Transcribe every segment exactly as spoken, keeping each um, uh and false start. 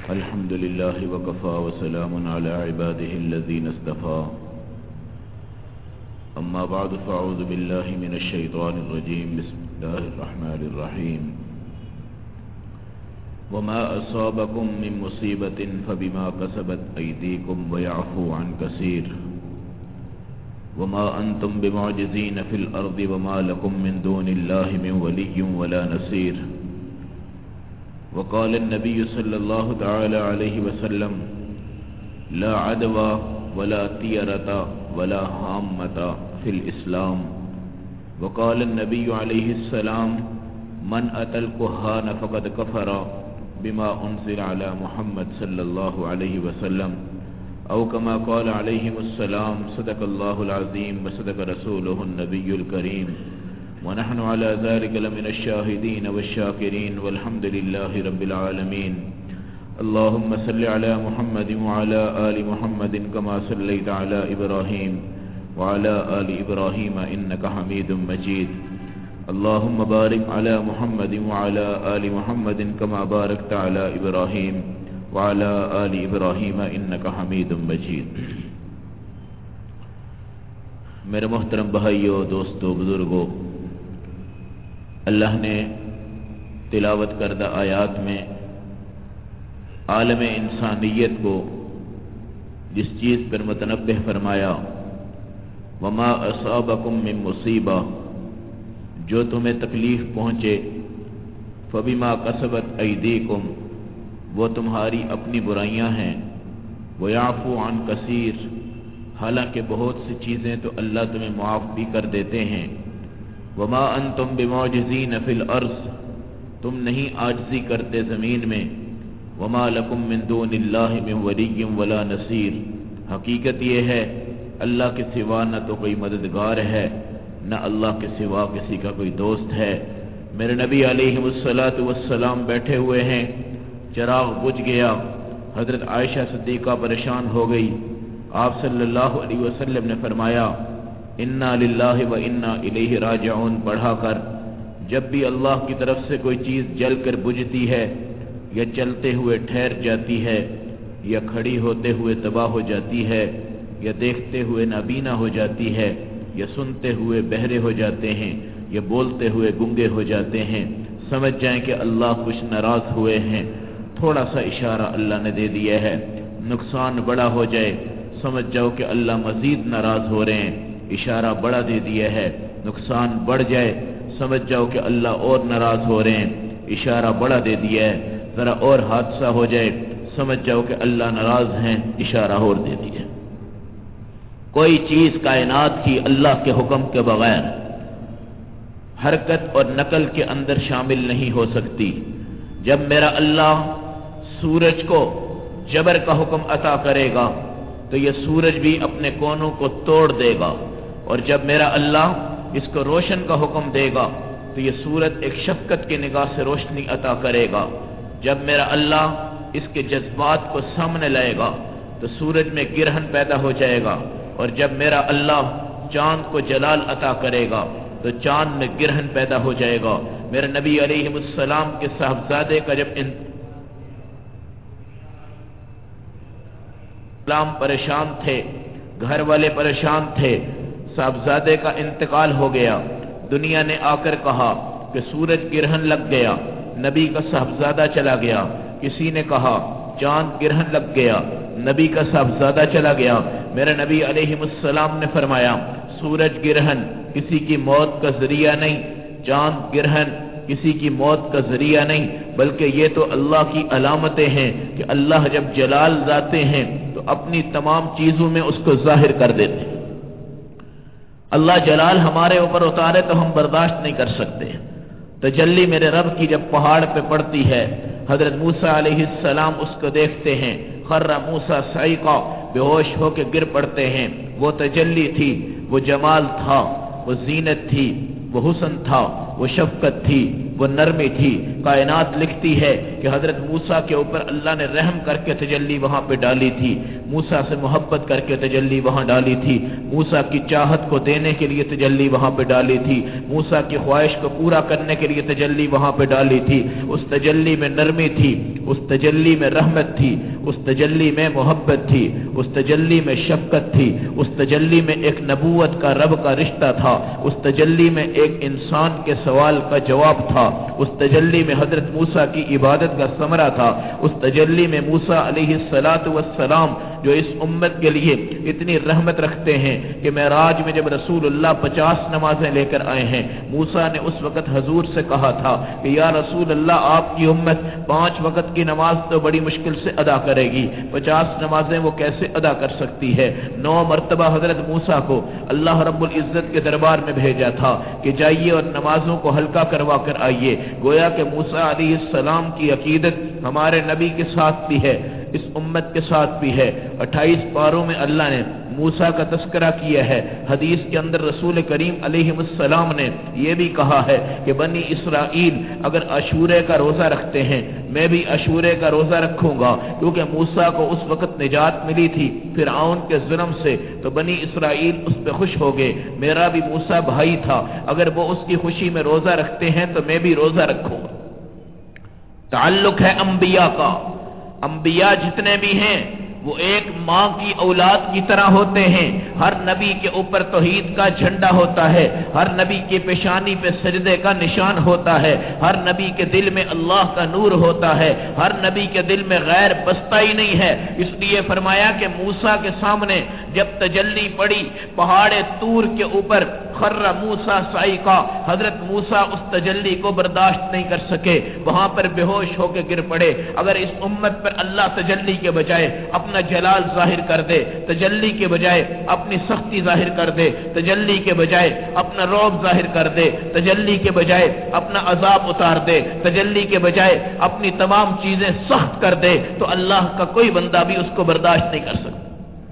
الحمد لله وكفى وسلام على عباده الذين اصطفى أما بعد فأعوذ بالله من الشيطان الرجيم بسم الله الرحمن الرحيم وما أصابكم من مصيبة فبما كسبت أيديكم ويعفو عن كثير وما أنتم بمعجزين في الأرض وما لكم من دون الله من ولي ولا نصير وقال النبي صلى الله تعالى عليه وسلم لا عدوى ولا طيرة ولا هامة في الإسلام وقال النبي عليه السلام من أتى الكهان فقد كفر بما أنزل على محمد صلى الله عليه وسلم أو كما قال عليهم السلام صدق الله العظيم وصدق رسوله النبي الكريم ونحن على ذلك لمن الشاهدين والشاكرين والحمد لله رب العالمين اللهم صل على محمد وعلى آل محمد كما صليت على إبراهيم وعلى آل إبراهيم إنك حميد مجيد اللهم بارك على محمد وعلى آل محمد كما باركت على إبراهيم وعلى آل إبراهيم إنك حميد مجيد. میرے محترم بھائیو، دوستو، بزرگو، اللہ نے تلاوت کردہ آیات میں عالم انسانیت کو جس چیز پر متنبہ فرمایا وما اصابکم من مصیبہ، جو تمہیں تکلیف پہنچے فبما کسبت ایدیکم، وہ تمہاری اپنی برائیاں ہیں، ویعفو عن کثیر، حالانکہ بہت سی چیزیں تو اللہ تمہیں معاف بھی کر دیتے ہیں، وما انتم بمعجزین فی الارض، تم نہیں عاجزی کرتے زمین میں، وما لکم من دون اللہ من ولی ولا نصیر، حقیقت یہ ہے اللہ کے سوا نہ تو کوئی مددگار ہے نہ اللہ کے سوا کسی کا کوئی دوست ہے. میرے نبی علیہ الصلاۃ والسلام بیٹھے ہوئے ہیں، چراغ بجھ گیا، حضرت عائشہ صدیقہ پریشان ہو گئی. آپ صلی اللہ علیہ وسلم نے فرمایا انا للہ و انا الیہ راجعون پڑھا کر، جب بھی اللہ کی طرف سے کوئی چیز جل کر بجھتی ہے یا چلتے ہوئے ٹھہر جاتی ہے یا کھڑی ہوتے ہوئے تباہ ہو جاتی ہے یا دیکھتے ہوئے نابینا ہو جاتی ہے یا سنتے ہوئے بہرے ہو جاتے ہیں یا بولتے ہوئے گنگے ہو جاتے ہیں، سمجھ جائیں کہ اللہ کچھ ناراض ہوئے ہیں. تھوڑا سا اشارہ اللہ نے دے دیا ہے، نقصان بڑا ہو جائے سمجھ جاؤ کہ اللہ مزید ناراض ہو رہے ہیں، اشارہ بڑا دے دیا ہے. نقصان بڑھ جائے سمجھ جاؤ کہ اللہ اور ناراض ہو رہے ہیں، اشارہ بڑا دے دیا ہے. ذرا اور حادثہ ہو جائے سمجھ جاؤ کہ اللہ ناراض ہیں، اشارہ اور دے دیا. کوئی چیز کائنات کی اللہ کے حکم کے بغیر حرکت اور نقل کے اندر شامل نہیں ہو سکتی. جب میرا اللہ سورج کو جبر کا حکم عطا کرے گا تو یہ سورج بھی اپنے کونوں کو توڑ دے گا، اور جب میرا اللہ اس کو روشن کا حکم دے گا تو یہ سورج ایک شفقت کی نگاہ سے روشنی عطا کرے گا. جب میرا اللہ اس کے جذبات کو سامنے لائے گا تو سورج میں گرہن پیدا ہو جائے گا، اور جب میرا اللہ چاند کو جلال عطا کرے گا تو چاند میں گرہن پیدا ہو جائے گا. میرے نبی علیہ السلام کے صاحبزادے کا جب اسلام پریشان تھے، گھر والے پریشان تھے، صاحبزادے کا انتقال ہو گیا. دنیا نے آ کر کہا کہ سورج گرہن لگ گیا، نبی کا صاحبزادہ چلا گیا. کسی نے کہا چاند گرہن لگ گیا، نبی کا صاحبزادہ چلا گیا. میرے نبی علیہ السلام نے فرمایا سورج گرہن کسی کی موت کا ذریعہ نہیں، چاند گرہن کسی کی موت کا ذریعہ نہیں، بلکہ یہ تو اللہ کی علامتیں ہیں کہ اللہ جب جلال ذاتے ہیں تو اپنی تمام چیزوں میں اس کو ظاہر کر دیتے ہیں. اللہ جلال ہمارے اوپر اتارے تو ہم برداشت نہیں کر سکتے. تجلی میرے رب کی جب پہاڑ پہ پڑتی ہے، حضرت موسیٰ علیہ السلام اس کو دیکھتے ہیں، خر موسیٰ صعقا، بے ہوش ہو کے گر پڑتے ہیں. وہ تجلی تھی، وہ جمال تھا، وہ زینت تھی، وہ حسن تھا، وہ شفقت تھی، وہ نرمی تھی. کائنات لکھتی ہے کہ حضرت موسیٰ کے اوپر اللہ نے رحم کر کے تجلی وہاں پہ ڈالی تھی، موسیٰ سے محبت کر کے تجلی وہاں ڈالی تھی، موسیٰ کی چاہت کو دینے کے لیے تجلی وہاں پہ ڈالی تھی، موسیٰ کی خواہش کو پورا کرنے کے لیے تجلی وہاں پہ ڈالی تھی. اس تجلی میں نرمی تھی، उस तजल्ली में रहमत थी, उस तजल्ली में मोहब्बत थी, उस तजल्ली में शफकत थी, उस तजल्ली में एक नबूवत का रब का रिश्ता था, उस तजल्ली में एक इंसान के सवाल का जवाब था, उस तजल्ली में हजरत मूसा की इबादत का समरा था, उस तजल्ली में मूसा अलैहिस्सलातु वस्सलाम जो इस उम्मत के लिए इतनी रहमत रखते हैं कि मेराज में जब रसूलुल्लाह पचास नमाजें लेकर आए हैं, मूसा ने उस वक़्त हजूर से कहा था कि या रसूलल्लाह आपकी उम्मत पांच वक़्त की नमाज तो बड़ी मुश्किल से अदा करेगी, पचास नमाजें वो कैसे अदा कर सकती है। नौ मरतबा हजरत मूसा को अल्लाह रब्बुल इज्जत के दरबार में भेजा था कि जाइए और नमाजों को हल्का करवा कर आइए। गोया कि मूसा अलैहिस्सलाम की अकीदत हमारे नबी के साथ भी है, इस उम्मत के साथ भी है। अट्ठाईस पारों में अल्लाह ने मूसा का तस्करा किया है। हदीस के अंदर रसूल करीम अलैहिस्सलाम ने यह भी कहा है कि बनी इसराइल अगर अशूरे का रोज़ा रखते हैं, मैं भी अशूरे का रोज़ा रखूंगा, क्योंकि मूसा को उस वक़्त निजात मिली थी फिरऔन के जुल्म से, तो बनी इसराइल उस पर खुश हो गए। मेरा भी मूसा भाई था, अगर वो उसकी खुशी में रोज़ा रखते हैं तो मैं भी रोज़ा रखूंगा। ताल्लुक है अंबिया का। अंबिया जितने भी हैं वो एक माँ की औलाद की तरह होते हैं। हर नबी के ऊपर तौहीद का झंडा होता है, हर नबी के पेशानी पे सजदे का निशान होता है, हर नबी के दिल में अल्लाह का नूर होता है, हर नबी के दिल में गैर बसता ही नहीं है। इसलिए फरमाया कि मूसा के सामने जब तजल्ली पड़ी पहाड़े तूर के ऊपर, खर्रा मूसा साइका, हजरत मूसा उस तजल्ली को बर्दाश्त नहीं कर सके, वहां पर बेहोश होकर गिर पड़े। अगर इस उम्मत पर अल्लाह तजल्ली के बजाय अपना जलाल जाहिर कर दे, तजल्ली के बजाय अपनी सख्ती जाहिर कर दे, तजल्ली के बजाय अपना रौब जाहिर कर दे, तजल्ली के बजाय अपना अजाब उतार दे, तजल्ली के बजाय अपनी तमाम चीजें सख्त कर दे, तो अल्लाह का कोई बंदा भी उसको बर्दाश्त नहीं कर सकता।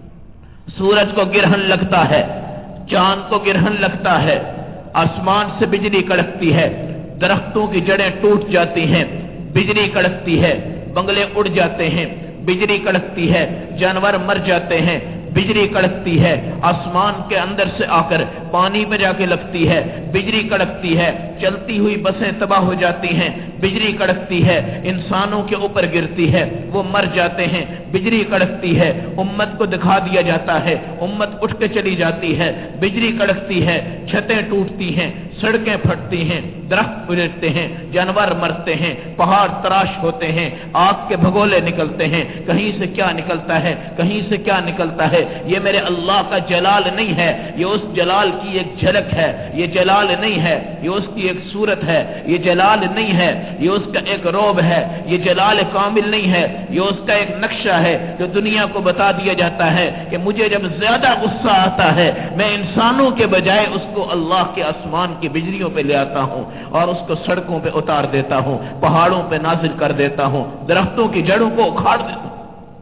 सूरज को गिरहन लगता है, चांद को गिरहन लगता है, आसमान से बिजली कड़कती है, दरख्तों की जड़ें टूट जाती हैं, बिजली कड़कती है, बंगले उड़ जाते हैं, बिजली कड़कती है, जानवर मर जाते हैं, बिजली कड़कती है, आसमान के अंदर से आकर पानी पे जाके लगती है, बिजली कड़कती है, चलती हुई बसें तबाह हो जाती हैं, बिजली कड़कती है, इंसानों के ऊपर गिरती है, वो मर जाते हैं, बिजली कड़कती है, उम्मत को दिखा दिया जाता है, उम्मत उठ के चली जाती है, बिजली कड़कती है, छतें टूटती हैं, सड़कें फटती हैं, दरख्त उजड़ते हैं, जानवर मरते हैं, पहाड़ तराश होते हैं, आग के भगोले निकलते हैं, कहीं से क्या निकलता है, कहीं से क्या निकलता है। ये मेरे अल्लाह का जलाल नहीं है, ये उस जलाल की एक झलक है, ये जलाल नहीं है, ये उसकी एक सूरत है, ये जलाल नहीं है, ये उसका एक रौब है, ये जलाल कामिल नहीं है, ये उसका एक नक्शा है जो दुनिया को बता दिया जाता है कि मुझे जब ज्यादा गुस्सा आता है मैं इंसानों के बजाय उसको अल्लाह के आसमान की बिजलियों पे ले आता हूं और उसको सड़कों पे उतार देता हूं, पहाड़ों पे नाजिल कर देता हूं, दरख्तों की जड़ों को उखाड़ देता हूं।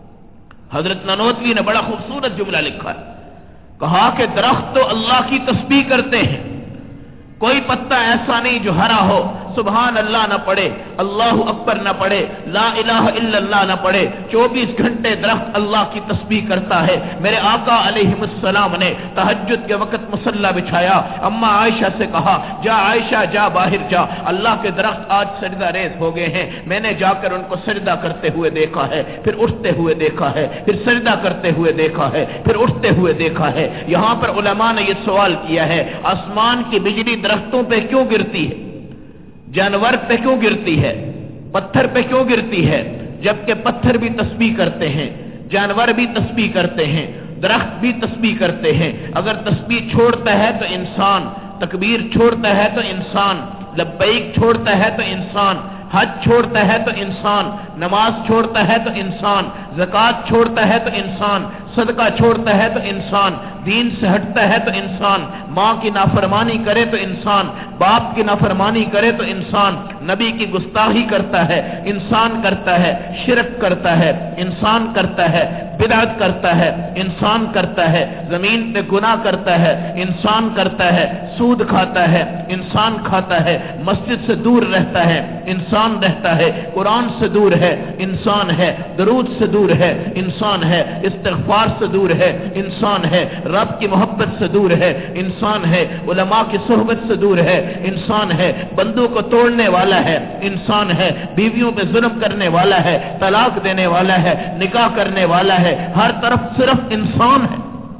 हजरत ननोतवी ने बड़ा खूबसूरत जुमला लिखा है, कहा कि दरख्त तो अल्लाह की तस्बीह करते हैं, कोई पत्ता ऐसा नहीं जो हरा हो सुभान अल्लाह न पढ़े, अल्लाहु अकबर न पढ़े, ला इलाहा इल्लल्लाह न पढ़े, चौबीस घंटे दरख्त अल्लाह की तस्बीह करता है। मेरे आका अलैहिस्सलाम ने तहज्जुद के वक्त मुसल्ला बिछाया, अम्मा आयशा से कहा जा आयशा जा बाहर जा, अल्लाह के दरख्त आज सजदा रेज हो गए हैं, मैंने जाकर उनको सजदा करते हुए देखा है, फिर उठते हुए देखा है, फिर सजदा करते हुए देखा है, फिर उठते हुए देखा है। यहां पर उलमा ने यह सवाल किया है, आसमान की बिजली दरख्तों पे क्यों गिरती है, जानवर पे क्यों गिरती है, पत्थर पे क्यों गिरती है, जबकि पत्थर भी तस्बीह करते हैं, जानवर भी तस्बीह करते हैं, दरख्त भी तस्बीह करते हैं। अगर तस्बीह छोड़ता है तो इंसान, तकबीर छोड़ता है तो इंसान, लब्बैक छोड़ता है तो इंसान, हज छोड़ता है तो इंसान, नमाज छोड़ता है तो इंसान, ज़कात छोड़ता है तो इंसान, सदका छोड़ता है तो इंसान, दीन से हटता है तो इंसान, माँ की नाफरमानी करे तो इंसान, बाप की नाफरमानी करे तो इंसान, नबी की गुस्ताखी करता है इंसान, करता है शिरक करता है इंसान, करता है बिदअत करता है इंसान, करता है जमीन पे गुनाह करता है इंसान, करता है सूद खाता है इंसान, खाता है मस्जिद से दूर रहता है इंसान रहता है, कुरान से दूर है इंसान है, दरूद से दूर है इंसान है, इस्तिग़फ़ार से दूर है इंसान है, رب کی محبت سے دور ہے، انسان ہے علماء کی صحبت سے دور ہے، انسان ہے بندوں کو توڑنے والا ہے، انسان ہے بیویوں پہ ظلم کرنے والا ہے، طلاق دینے والا ہے، نکاح کرنے والا ہے، ہر طرف صرف انسان ہے۔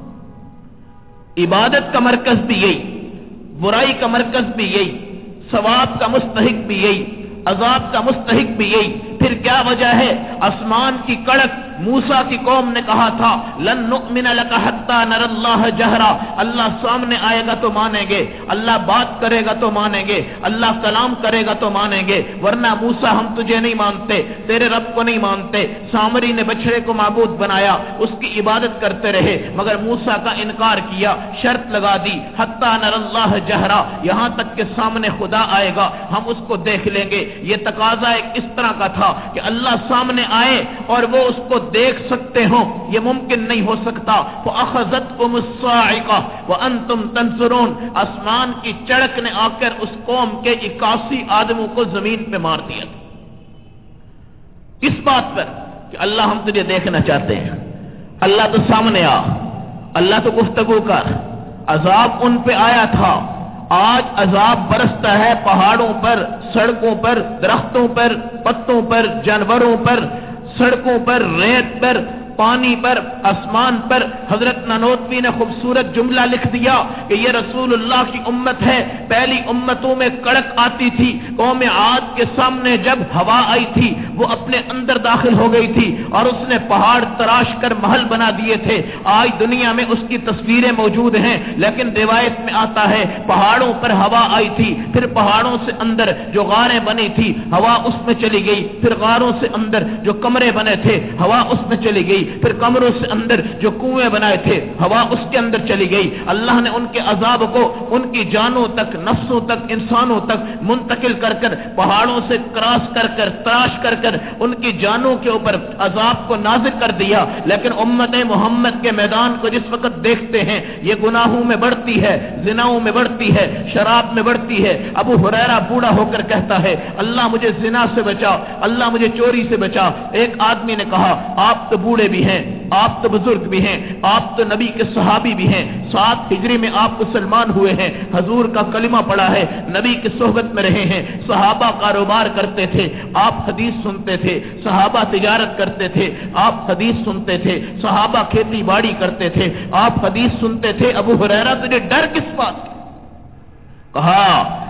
عبادت کا مرکز بھی یہی، برائی کا مرکز بھی یہی، ثواب کا مستحق بھی یہی، عذاب کا مستحق بھی یہی۔ پھر کیا وجہ ہے؟ آسمان کی کڑک موسیٰ کی قوم نے کہا تھا لن نؤمن لک حتی نری اللہ جہرا، اللہ سامنے آئے گا تو مانیں گے، اللہ بات کرے گا تو مانیں گے، اللہ کلام کرے گا تو مانیں گے، ورنہ موسیٰ ہم تجھے نہیں مانتے، تیرے رب کو نہیں مانتے۔ سامری نے بچڑے کو معبود بنایا، اس کی عبادت کرتے رہے، مگر موسیٰ کا انکار کیا، شرط لگا دی حتی نری اللہ جہرا، یہاں تک کہ سامنے خدا آئے گا ہم اس کو دیکھ لیں گے۔ یہ تقاضا ایک اس طرح کا تھا کہ اللہ سامنے آئے اور وہ اس کو دیکھ سکتے ہوں، یہ ممکن نہیں ہو سکتا۔ فَأَخَذَتْكُمُ الصَّاعِقَةُ وَأَنْتُمْ تَنظُرُونَ، آسمان کی چڑک نے آ کر اس قوم کے اکاسی آدموں کو زمین پہ مار دیا۔ کس بات پر؟ کہ اللہ ہم تجھے دیکھنا چاہتے ہیں، اللہ تو سامنے آ، اللہ تو گفتگو کر۔ عذاب ان پہ آیا تھا، آج عذاب برستا ہے پہاڑوں پر، سڑکوں پر، درختوں پر، پتوں پر، جانوروں پر، سڑکوں پر، ریت پر، پانی پر، آسمان پر۔ حضرت نانوتوی نے خوبصورت جملہ لکھ دیا کہ یہ رسول اللہ کی امت ہے۔ پہلی امتوں میں کڑک آتی تھی، قوم عاد کے سامنے جب ہوا آئی تھی وہ اپنے اندر داخل ہو گئی تھی اور اس نے پہاڑ تراش کر محل بنا دیے تھے۔ آج دنیا میں اس کی تصویریں موجود ہیں، لیکن روایت میں آتا ہے پہاڑوں پر ہوا آئی تھی، پھر پہاڑوں سے اندر جو غاریں بنی تھی ہوا اس میں چلی گئی، پھر غاروں سے اندر جو کمرے بنے تھے ہوا اس میں چلی گئی، پھر کمروں سے اندر جو کنویں بنائے تھے ہوا اس کے اندر چلی گئی۔ اللہ نے ان کے عذاب کو ان کی جانوں تک، نفسوں تک، انسانوں تک منتقل کر کر پہاڑوں سے کراس کر کر تراش کر کر ان کی جانوں کے اوپر عذاب کو نازل کر دیا۔ لیکن امت محمد کے میدان کو جس وقت دیکھتے ہیں یہ گناہوں میں بڑھتی ہے، زناؤں میں بڑھتی ہے، شراب میں بڑھتی ہے۔ ابو ہریرہ بوڑھا ہو کر کہتا ہے اللہ مجھے زنا سے بچا، اللہ مجھے چوری سے بچا۔ ایک آدمی نے کہا آپ تو بوڑھے بھی ہیں، آپ تو بزرگ بھی ہیں، آپ تو نبی کے صحابی بھی ہیں، سات ہجری میں آپ مسلمان ہوئے ہیں، حضور کا کلمہ پڑھا ہے، نبی کی صحبت میں رہے ہیں، صحابہ کاروبار کرتے تھے، آپ حدیث سنتے تھے، صحابہ تجارت کرتے تھے، آپ حدیث سنتے تھے، صحابہ کھیتی باڑی کرتے تھے، آپ حدیث سنتے تھے، ابو ہریرہ تجھے ڈر کس بات کا؟ کہا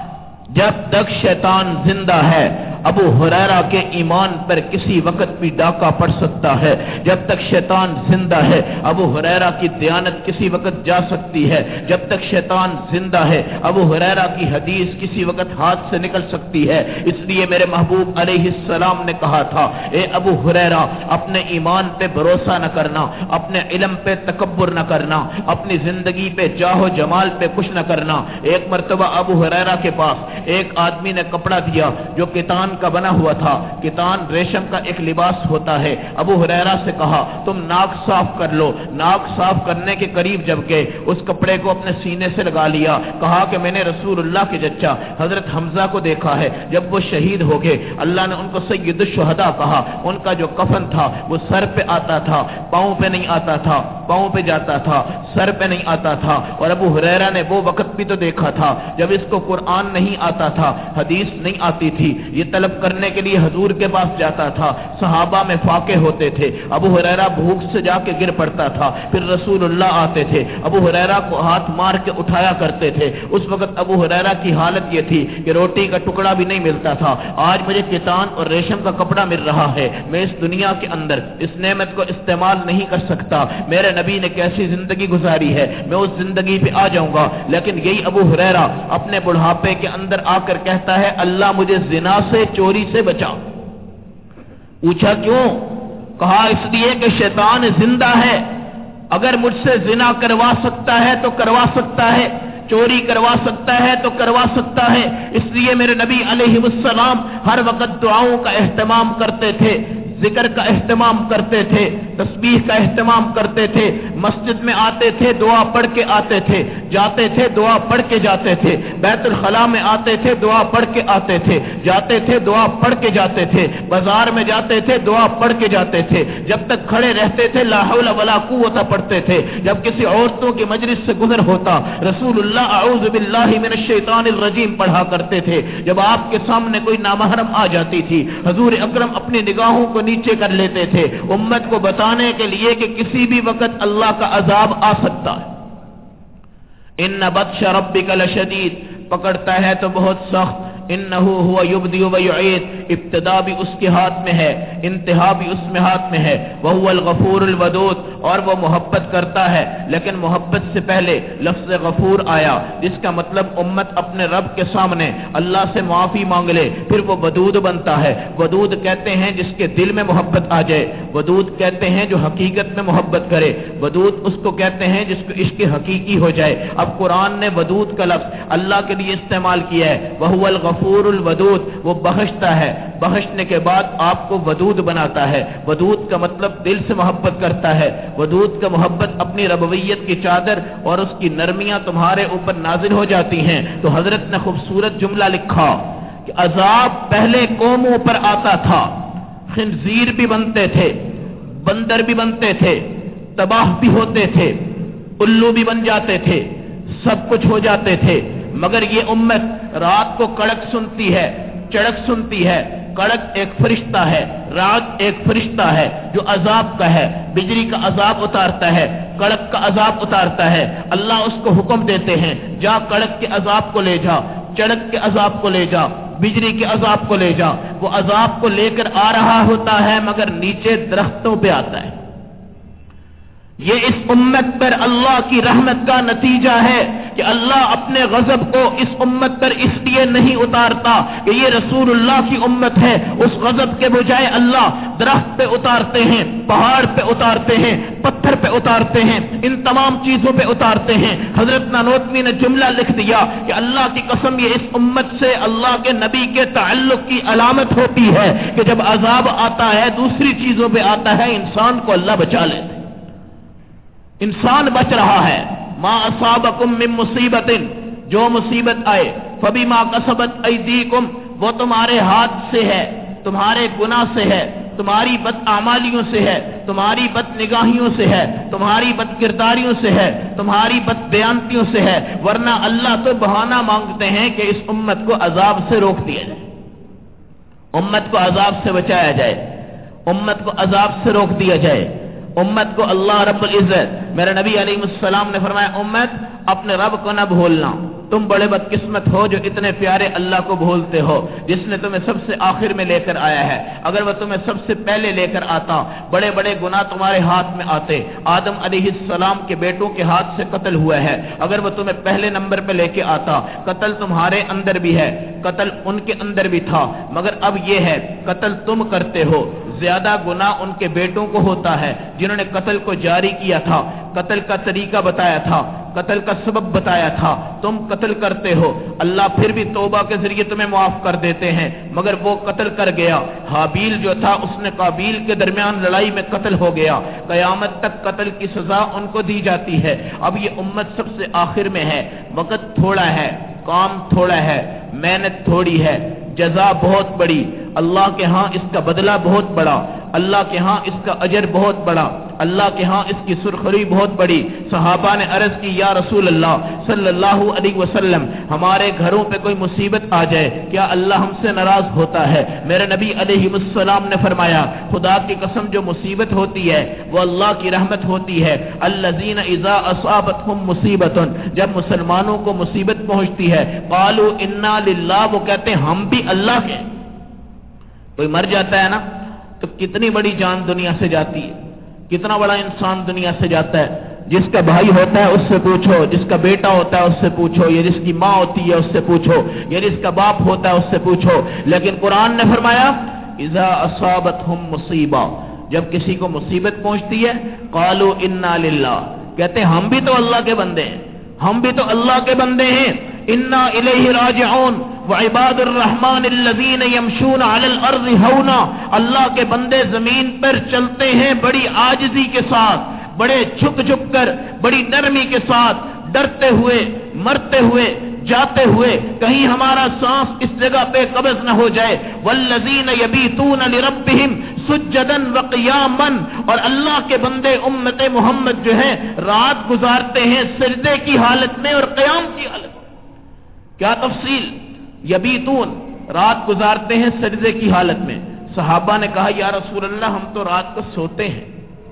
جب تک شیطان زندہ ہے ابو ہریرہ کے ایمان پر کسی وقت بھی ڈاکہ پڑ سکتا ہے، جب تک شیطان زندہ ہے ابو ہریرہ کی دیانت کسی وقت جا سکتی ہے، جب تک شیطان زندہ ہے ابو ہریرہ کی حدیث کسی وقت ہاتھ سے نکل سکتی ہے۔ اس لیے میرے محبوب علیہ السلام نے کہا تھا اے ابو ہریرہ اپنے ایمان پہ بھروسہ نہ کرنا، اپنے علم پہ تکبر نہ کرنا، اپنی زندگی پہ جاہ و جمال پہ کچھ نہ کرنا۔ ایک مرتبہ ابو ہریرہ کے پاس ایک آدمی نے کپڑا دیا جو کتان کا بنا ہوا تھا، کتان ریشم کا ایک لباس ہوتا ہے۔ ابو ہریرہ سے کہا تم ناک صاف کر لو۔ ناک صاف کرنے کے قریب جب گئے اس کپڑے کو اپنے سینے سے لگا لیا، کہا کہ میں نے رسول اللہ کے چچا حضرت حمزہ کو دیکھا ہے جب وہ شہید ہو گئے، اللہ نے ان کو سید الشہداء کہا، ان کا جو کفن تھا وہ سر پہ آتا تھا، پاؤں پہ نہیں آتا تھا، پاؤں پہ جاتا تھا، سر پہ نہیں آتا تھا۔ اور ابو ہریرہ نے وہ وقت بھی تو دیکھا تھا جب اس کو قرآن نہیں آتا تھا، حدیث نہیں آتی تھی، یہ طلب کرنے کے لیے حضور کے پاس جاتا تھا، صحابہ میں فاقے ہوتے تھے، ابو ہریرہ بھوک سے جا کے گر پڑتا تھا، پھر رسول اللہ آتے تھے، ابو ہریرہ کو ہاتھ مار کے اٹھایا کرتے تھے۔ اس وقت ابو ہریرہ کی حالت یہ تھی کہ روٹی کا ٹکڑا بھی نہیں ملتا تھا، آج مجھے کتان اور ریشم کا کپڑا مل رہا ہے، میں اس دنیا کے اندر اس نعمت کو استعمال نہیں کر سکتا، میرے نبی نے کیسی زندگی گزاری ہے، میں اس زندگی پہ آ جاؤں گا۔ لیکن یہی ابو ہریرہ اپنے بڑھاپے کے اندر آ کر کہتا ہے اللہ مجھے زنا سے، چوری سے بچا۔ پوچھا کیوں؟ کہا اس لیے کہ شیطان زندہ ہے، اگر مجھ سے زنا کروا سکتا ہے تو کروا سکتا ہے، چوری کروا سکتا ہے تو کروا سکتا ہے۔ اس لیے میرے نبی علیہ السلام ہر وقت دعاؤں کا اہتمام کرتے تھے، ذکر کا اہتمام کرتے تھے، تسبیح کا اہتمام کرتے تھے، مسجد میں آتے تھے دعا پڑھ کے آتے تھے، جاتے تھے دعا پڑھ کے جاتے تھے، بیت الخلاء میں آتے تھے دعا پڑھ کے آتے تھے، جاتے تھے دعا پڑھ کے جاتے تھے، بازار میں جاتے تھے دعا پڑھ کے جاتے تھے، جب تک کھڑے رہتے تھے لا حول ولا قوت پڑھتے تھے، جب کسی عورتوں کی مجلس سے گزر ہوتا رسول اللہ اعوذ باللہ من الشیطان الرجیم پڑھا کرتے تھے، جب آپ کے سامنے کوئی نامحرم آ جاتی تھی حضور اکرم اپنی نگاہوں کو نیچے کر لیتے تھے امت کو بتانے کے لیے کہ کسی بھی وقت اللہ کا عذاب آ سکتا ہے۔ ان بطش ربک لشدید، پکڑتا ہے تو بہت سخت، انہو ہوا یبدی و یعید، ابتدا بھی اس کے ہاتھ میں ہے انتہا بھی اس میں ہاتھ میں ہے، وہو الغفور الودود، اور وہ محبت کرتا ہے، لیکن محبت سے پہلے لفظ غفور آیا جس کا مطلب امت اپنے رب کے سامنے اللہ سے معافی مانگ لے، پھر وہ ودود بنتا ہے۔ ودود کہتے ہیں جس کے دل میں محبت آ جائے، ودود کہتے ہیں جو حقیقت میں محبت کرے، ودود اس کو کہتے ہیں جس کو عشق حقیقی ہو جائے۔ اب قرآن نے ودود کا لفظ اللہ کے لیے استعمال کیا ہے، وہو الغفور الودود، وہ بخشتا ہے، بخشنے کے بعد آپ کو ودود بناتا ہے۔ ودود کا مطلب دل سے محبت کرتا ہے، ودود کا محبت اپنی ربویت کی چادر اور اس کی نرمیاں تمہارے اوپر نازل ہو جاتی ہیں۔ تو حضرت نے خوبصورت جملہ لکھا کہ عذاب پہلے قوموں پر آتا تھا، خنزیر بھی بنتے تھے، بندر بھی بنتے تھے، تباہ بھی ہوتے تھے، الو بھی بن جاتے تھے، سب کچھ ہو جاتے تھے، مگر یہ امت رات کو کڑک سنتی ہے، چڑک سنتی ہے۔ کڑک ایک فرشتہ ہے، رات ایک فرشتہ ہے جو عذاب کا ہے، بجلی کا عذاب اتارتا ہے، کڑک کا عذاب اتارتا ہے۔ اللہ اس کو حکم دیتے ہیں جا کڑک کے عذاب کو لے جا، چڑک کے عذاب کو لے جا، بجلی کے عذاب کو لے جا۔ وہ عذاب کو لے کر آ رہا ہوتا ہے مگر نیچے درختوں پہ آتا ہے۔ یہ اس امت پر اللہ کی رحمت کا نتیجہ ہے کہ اللہ اپنے غضب کو اس امت پر اس لیے نہیں اتارتا کہ یہ رسول اللہ کی امت ہے، اس غضب کے بجائے اللہ درخت پہ اتارتے ہیں، پہاڑ پہ اتارتے ہیں، پتھر پہ اتارتے ہیں، ان تمام چیزوں پہ اتارتے ہیں۔ حضرت نانوتوی نے جملہ لکھ دیا کہ اللہ کی قسم یہ اس امت سے اللہ کے نبی کے تعلق کی علامت ہوتی ہے کہ جب عذاب آتا ہے دوسری چیزوں پہ آتا ہے انسان کو اللہ بچا لیتے، انسان بچ رہا ہے۔ ما اصابکم من مصیبت، جو مصیبت آئے فبما کسبت ایدیکم، وہ تمہارے ہاتھ سے ہے، تمہارے گناہ سے ہے، تمہاری بد اعمالیوں سے ہے، تمہاری بد نگاہیوں سے ہے، تمہاری بد کرداریوں سے ہے، تمہاری بد بیانتیوں سے ہے، ورنہ اللہ تو بہانہ مانگتے ہیں کہ اس امت کو عذاب سے روک دیا جائے، امت کو عذاب سے بچایا جائے، امت کو عذاب سے روک دیا جائے۔ امت کو اللہ رب العزت، میرے نبی علیہ السلام نے فرمایا امت اپنے رب کو نہ بھولنا، تم بڑے بدقسمت ہو جو اتنے پیارے اللہ کو بھولتے ہو جس نے تمہیں سب سے آخر میں لے کر آیا ہے۔ اگر وہ تمہیں سب سے پہلے لے کر آتا بڑے بڑے گناہ تمہارے ہاتھ میں آتے، آدم علیہ السلام کے بیٹوں کے ہاتھ سے قتل ہوا ہے، اگر وہ تمہیں پہلے نمبر پہ لے کے آتا، قتل تمہارے اندر بھی ہے، قتل ان کے اندر بھی تھا، مگر اب یہ ہے قتل تم کرتے ہو، زیادہ گناہ ان کے بیٹوں کو ہوتا ہے جنہوں نے قتل کو جاری کیا تھا، قتل کا طریقہ بتایا تھا، قتل کا سبب بتایا تھا، تم قتل کرتے ہو۔ اللہ پھر بھی توبہ کے ذریعے تمہیں معاف کر دیتے ہیں، مگر وہ قتل کر گیا، حابیل جو تھا اس نے قابیل کے درمیان لڑائی میں قتل ہو گیا، قیامت تک قتل کی سزا ان کو دی جاتی ہے۔ اب یہ امت سب سے آخر میں ہے، وقت تھوڑا ہے، کام تھوڑا ہے، محنت تھوڑی ہے، جزا بہت بڑی، اللہ کے ہاں اس کا بدلہ بہت بڑا، اللہ کے ہاں اس کا اجر بہت بڑا، اللہ کے ہاں اس کی سرخری بہت بڑی۔ صحابہ نے عرض کی یا رسول اللہ صلی اللہ علیہ وسلم ہمارے گھروں پہ کوئی مصیبت آ جائے کیا اللہ ہم سے ناراض ہوتا ہے؟ میرے نبی علیہ السلام نے فرمایا خدا کی قسم جو مصیبت ہوتی ہے وہ اللہ کی رحمت ہوتی ہے۔ الذین اذا اصابتهم مصیبت، جب مسلمانوں کو مصیبت پہنچتی ہے قالوا انا للہ، وہ کہتے ہیں ہم بھی اللہ کے۔ کوئی مر جاتا ہے نا تو کتنی بڑی جان دنیا سے جاتی ہے، کتنا بڑا انسان دنیا سے جاتا ہے۔ جس کا بھائی ہوتا ہے اس سے پوچھو، جس کا بیٹا ہوتا ہے اس سے پوچھو، یا جس کی ماں ہوتی ہے اس سے پوچھو، یا جس کا باپ ہوتا ہے اس سے پوچھو۔ لیکن قرآن نے فرمایا اذا اصابتهم مصیبہ، جب کسی کو مصیبت پہنچتی ہے قالوا انا للہ، کہتے ہیں ہم بھی تو اللہ کے بندے ہیں، ہم بھی تو اللہ کے بندے ہیں۔ انا الیہ راجعون وعباد الرحمن الذین یمشون علی الارض ہونا، اللہ کے بندے زمین پر چلتے ہیں بڑی عاجزی کے ساتھ، बड़े झुक झुक कर, बड़ी नरमी के साथ, डरते हुए, मरते हुए, जाते हुए, कहीं हमारा सांस इस जगह पे कब्ज न हो जाए। वल्लज़ीन यबीतून लिरब्बिहिम सुज्जदन व क़ियामन, और अल्लाह के बंदे उम्मत मोहम्मद जो है रात गुजारते हैं सजदे की हालत में और क़याम की हालत में। क्या तफसील? यबीतून, रात गुजारते हैं सजदे की हालत में। सहाबा ने कहा या रसूल अल्लाह, हम तो रात को सोते हैं।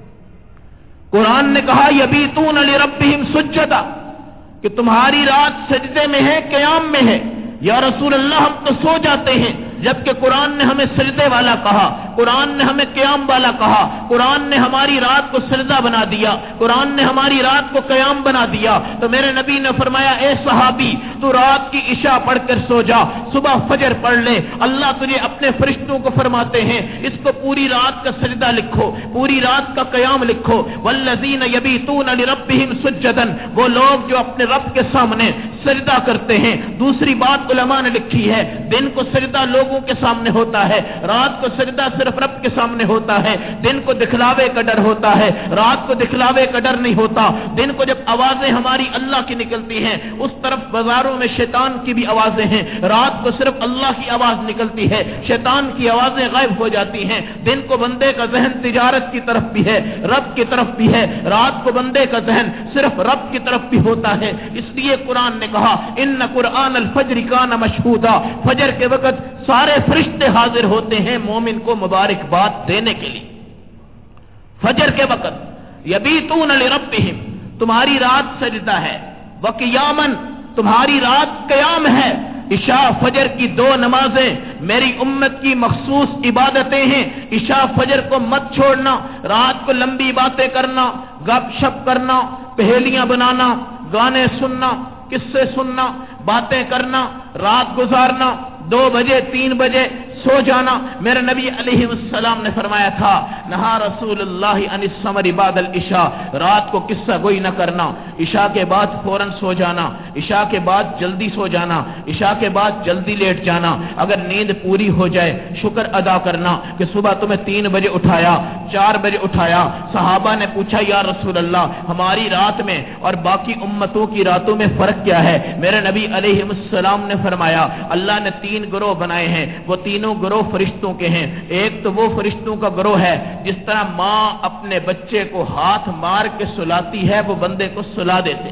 कुरान ने कहा यबीतून लिरब्बिहिम सुज्जदा, कि तुम्हारी रात सजदे में है, क़याम में है। या रसूल अल्लाह, हम तो सो जाते हैं, जबकि कुरान ने हमें सजदे वाला कहा, कुरान ने हमें क़याम वाला कहा, कुरान ने हमारी रात को सजदा बना दिया, कुरान ने हमारी रात को क़याम बना दिया। तो मेरे नबी ने फरमाया, ए सहाबी, तू रात की इशा पढ़कर सो जा, सुबह फजर पढ़ ले। अल्लाह तुझे अपने फरिश्तों को फरमाते हैं, इसको पूरी रात का सजदा लिखो, पूरी रात का क़याम लिखो। वल्लज़ीन यबीतून लिरब्बिहिम सुज्जदन, वो लोग जो अपने रब के सामने सजदा करते हैं। दूसरी बात उलमा ने लिखी है, दिन को सजदा लोगों के सामने होता है, रात को सजदा सिर्फ रब के सामने होता है। दिन को दिखलावे का डर होता है, रात को दिखलावे का डर नहीं होता। दिन को जब आवाजें हमारी अल्लाह की निकलती हैं, उस तरफ बाजारों में शैतान की भी आवाजें हैं, रात को सिर्फ अल्लाह की आवाज निकलती है, शैतान की आवाजें गायब हो जाती हैं। दिन को बंदे का जहन तिजारत की तरफ भी है, रब की तरफ भी है, रात को बंदे का जहन सिर्फ रब की तरफ भी होता है। इसलिए कुरान ने कहा, इन्न कुरान अल फज्र कान मशहूदा, फजर के वक्त सारे फरिश्ते हाजिर होते हैं मोमिन को मुबारकबाद देने के लिए। फजर के वक्त यबीतून लिरब्बिहिम, तुम्हारी रात सजदा है, व क़ियामन, तुम्हारी रात क़याम है। इशा फजर की दो नमाजें मेरी उम्मत की मखसूस इबादतें हैं। इशा फजर को मत छोड़ना। रात को लंबी बातें करना, गपशप करना, पहेलियां बनाना, गाने सुनना, किस्से सुनना, बातें करना, रात गुजारना, दो बजे तीन बजे सो जाना। मेरे नबी अलैहिस्सलाम ने फरमाया था, नहा रसूलुल्लाह अनिस समरी बादल इशा, रात को किस्सा गोई न करना, इशा के बाद फौरन सो जाना, इशा के बाद जल्दी सो जाना, इशा के बाद जल्दी लेट जाना। अगर नींद पूरी हो जाए शुक्र अदा करना कि सुबह तुम्हें तीन बजे उठाया, चार बजे उठाया। सहाबा ने पूछा, या रसूल अल्लाह, हमारी रात में और बाकी उम्मतों की रातों में फर्क क्या है? मेरे नबी अलैहिस्सलाम ने फरमाया, अल्लाह ने तीन गिरोह बनाए हैं, वो तीनों गिरोह फरिश्तों के हैं। एक तो वो फरिश्तों का गिरोह है जिस तरह माँ अपने बच्चे को हाथ मार के सुलाती है, वो बंदे को सुला देते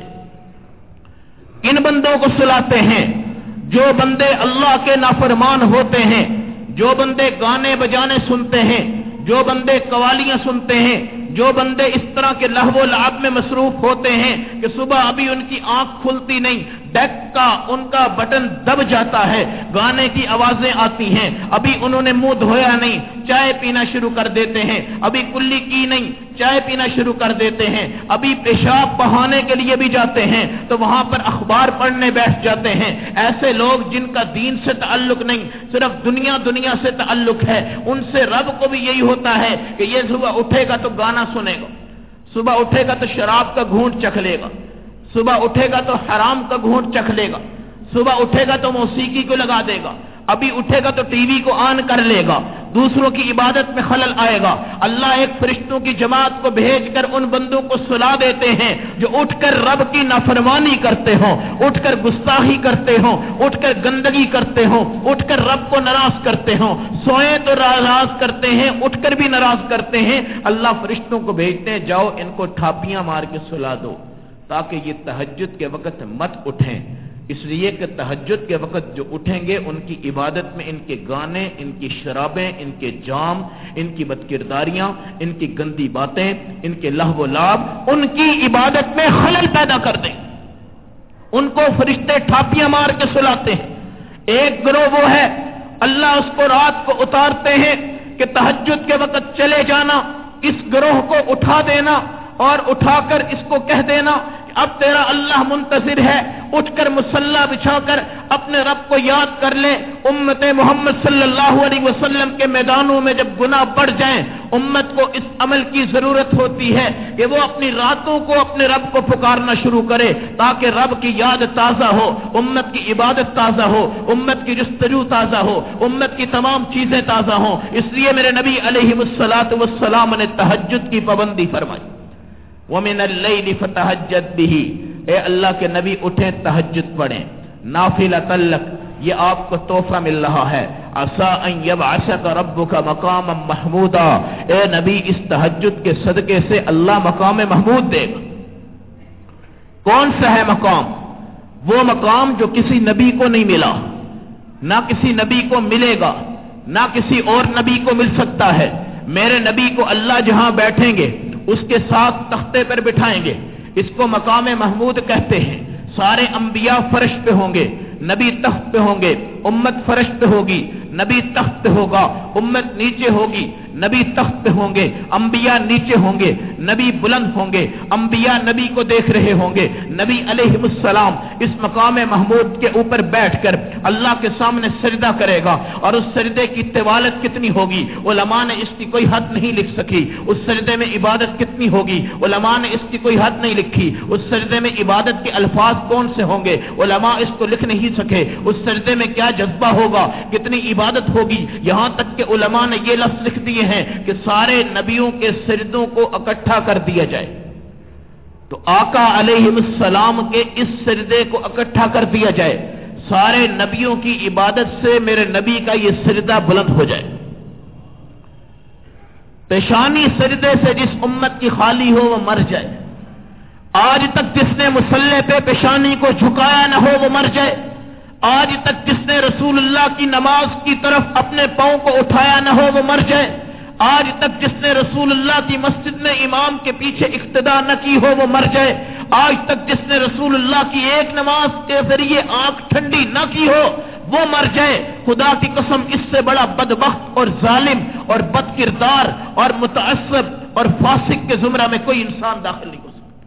हैं। इन बंदों को सुलाते हैं जो बंदे अल्लाह के नाफरमान होते हैं, जो बंदे गाने बजाने सुनते हैं, जो बंदे कवालियां सुनते हैं, जो बंदे इस तरह के लहवो लाभ में मसरूफ होते हैं कि सुबह अभी उनकी आंख खुलती नहीं, डेक का उनका बटन दब जाता है, गाने की आवाजें आती हैं, अभी उन्होंने मुंह धोया नहीं, चाय पीना शुरू कर देते हैं, अभी कुल्ली की नहीं, चाय पीना शुरू कर देते हैं, अभी पेशाब बहाने के लिए भी जाते हैं तो वहां पर अखबार पढ़ने बैठ जाते हैं। ऐसे लोग जिनका दीन से ताल्लुक नहीं, सिर्फ दुनिया दुनिया से ताल्लुक है, उनसे रब को भी यही होता है कि ये सुबह उठेगा तो गाना सुनेगा, सुबह उठेगा तो शराब का घूंट चख लेगा, सुबह उठेगा तो हराम का घूंट चख लेगा, सुबह उठेगा तो मौसीकी को लगा देगा, अभी उठेगा तो टीवी को ऑन कर लेगा, दूसरों की इबादत में खलल आएगा। अल्लाह एक फरिश्तों की जमात को भेजकर उन बंदों को सुला देते हैं जो उठकर रब की नाफरमानी करते हो, उठकर गुस्ताखी करते हो, उठकर गंदगी करते हो, उठकर रब को नाराज करते हो, सोए तो नाराज करते हैं, उठकर भी नाराज करते हैं। अल्लाह फरिश्तों को भेजते हैं, जाओ इनको ठापियां मार के सुला दो ताकि ये तहज्जुद के वक्त मत उठें। इसलिए कि तहज्जुद के वक्त जो उठेंगे उनकी इबादत में इनके गाने, इनकी शराबें, इनके जाम, इनकी बदकिरदारियां, इनकी गंदी बातें, इनके लहव लाभ उनकी इबादत में खलल पैदा कर दें। उनको फरिश्ते ठापियां मार के सुलाते हैं। एक गिरोह वो है, अल्लाह उसको रात को उतारते हैं कि तहज्जुद के वक्त चले जाना, इस गिरोह को उठा देना और उठाकर इसको कह देना अब तेरा अल्लाह मुंतजिर है, उठकर मुसल्ला बिछाकर अपने रब को याद कर ले। उम्मत मोहम्मद सल्लल्लाहु अलैहि वसल्लम के मैदानों में जब गुनाह बढ़ जाएं, उम्मत को इस अमल की जरूरत होती है कि वो अपनी रातों को अपने रब को पुकारना शुरू करे ताकि रब की याद ताजा हो, उम्मत की इबादत ताजा हो, उम्मत की जुस्तजू ताजा हो, उम्मत की तमाम चीजें ताजा हो। इसलिए मेरे नबी अलैहिस्सलातु वस्सलाम ने तहज्जुद की पाबंदी फरमाई। وَمِنَ اللَّيْلِ فَتَهَجَّدْ بِهِ، اے اللہ کے نبی اٹھیں تہجد پڑھیں، نافلۃ لک، یہ آپ کو تحفہ مل رہا ہے، عسیٰ ان یبعثک ربک مقاما محمودا، اے نبی اس تہجد کے صدقے سے اللہ مقام محمود دے گا۔ کون سا ہے مقام؟ وہ مقام جو کسی نبی کو نہیں ملا، نہ کسی نبی کو ملے گا، نہ کسی اور نبی کو مل سکتا ہے۔ میرے نبی کو اللہ جہاں بیٹھیں گے اس کے ساتھ تختے پر بٹھائیں گے، اس کو مقام محمود کہتے ہیں۔ سارے انبیاء فرش پہ ہوں گے، نبی تخت پہ ہوں گے، امت فرش پہ ہوگی، نبی تخت پہ ہوگا، امت نیچے ہوگی، نبی تخت پہ ہوں گے، انبیاء نیچے ہوں گے، نبی بلند ہوں گے، انبیاء نبی کو دیکھ رہے ہوں گے، نبی علیہ السلام اس مقام محمود کے اوپر بیٹھ کر اللہ کے سامنے سجدہ کرے گا، اور اس سجدے کی طوالت کتنی ہوگی علماء نے اس کی کوئی حد نہیں لکھ سکی۔ اس سجدے میں عبادت کتنی ہوگی علماء نے اس کی کوئی حد نہیں لکھی۔ اس سجدے میں عبادت کے الفاظ کون سے ہوں گے علماء اس کو لکھ نہیں سکے۔ اس سجدے میں کیا جذبہ ہوگا، کتنی عبادت ہوگی، یہاں تک کہ علماء نے یہ لفظ لکھ دیے ہیں کہ سارے نبیوں کے سجدوں کو اکٹھا کر دیا جائے۔ تو آقا علیہ السلام کے اس سجدے کو اکٹھا کر دیا جائے، سارے نبیوں کی عبادت سے میرے نبی کا یہ سجدہ بلند ہو جائے۔ پیشانی سجدے سے جس امت کی خالی ہو وہ مر جائے۔ آج تک جس نے مصلی پہ پیشانی کو جھکایا نہ ہو وہ مر جائے۔ آج تک جس نے رسول اللہ کی نماز کی طرف اپنے پاؤں کو اٹھایا نہ ہو وہ مر جائے۔ آج تک جس نے رسول اللہ کی مسجد میں امام کے پیچھے اقتدا نہ کی ہو وہ مر جائے۔ آج تک جس نے رسول اللہ کی ایک نماز کے ذریعے آنکھ ٹھنڈی نہ کی ہو وہ مر جائے۔ خدا کی قسم اس سے بڑا بدبخت اور ظالم اور بد کردار اور متعصب اور فاسق کے زمرہ میں کوئی انسان داخل نہیں ہو سکتا۔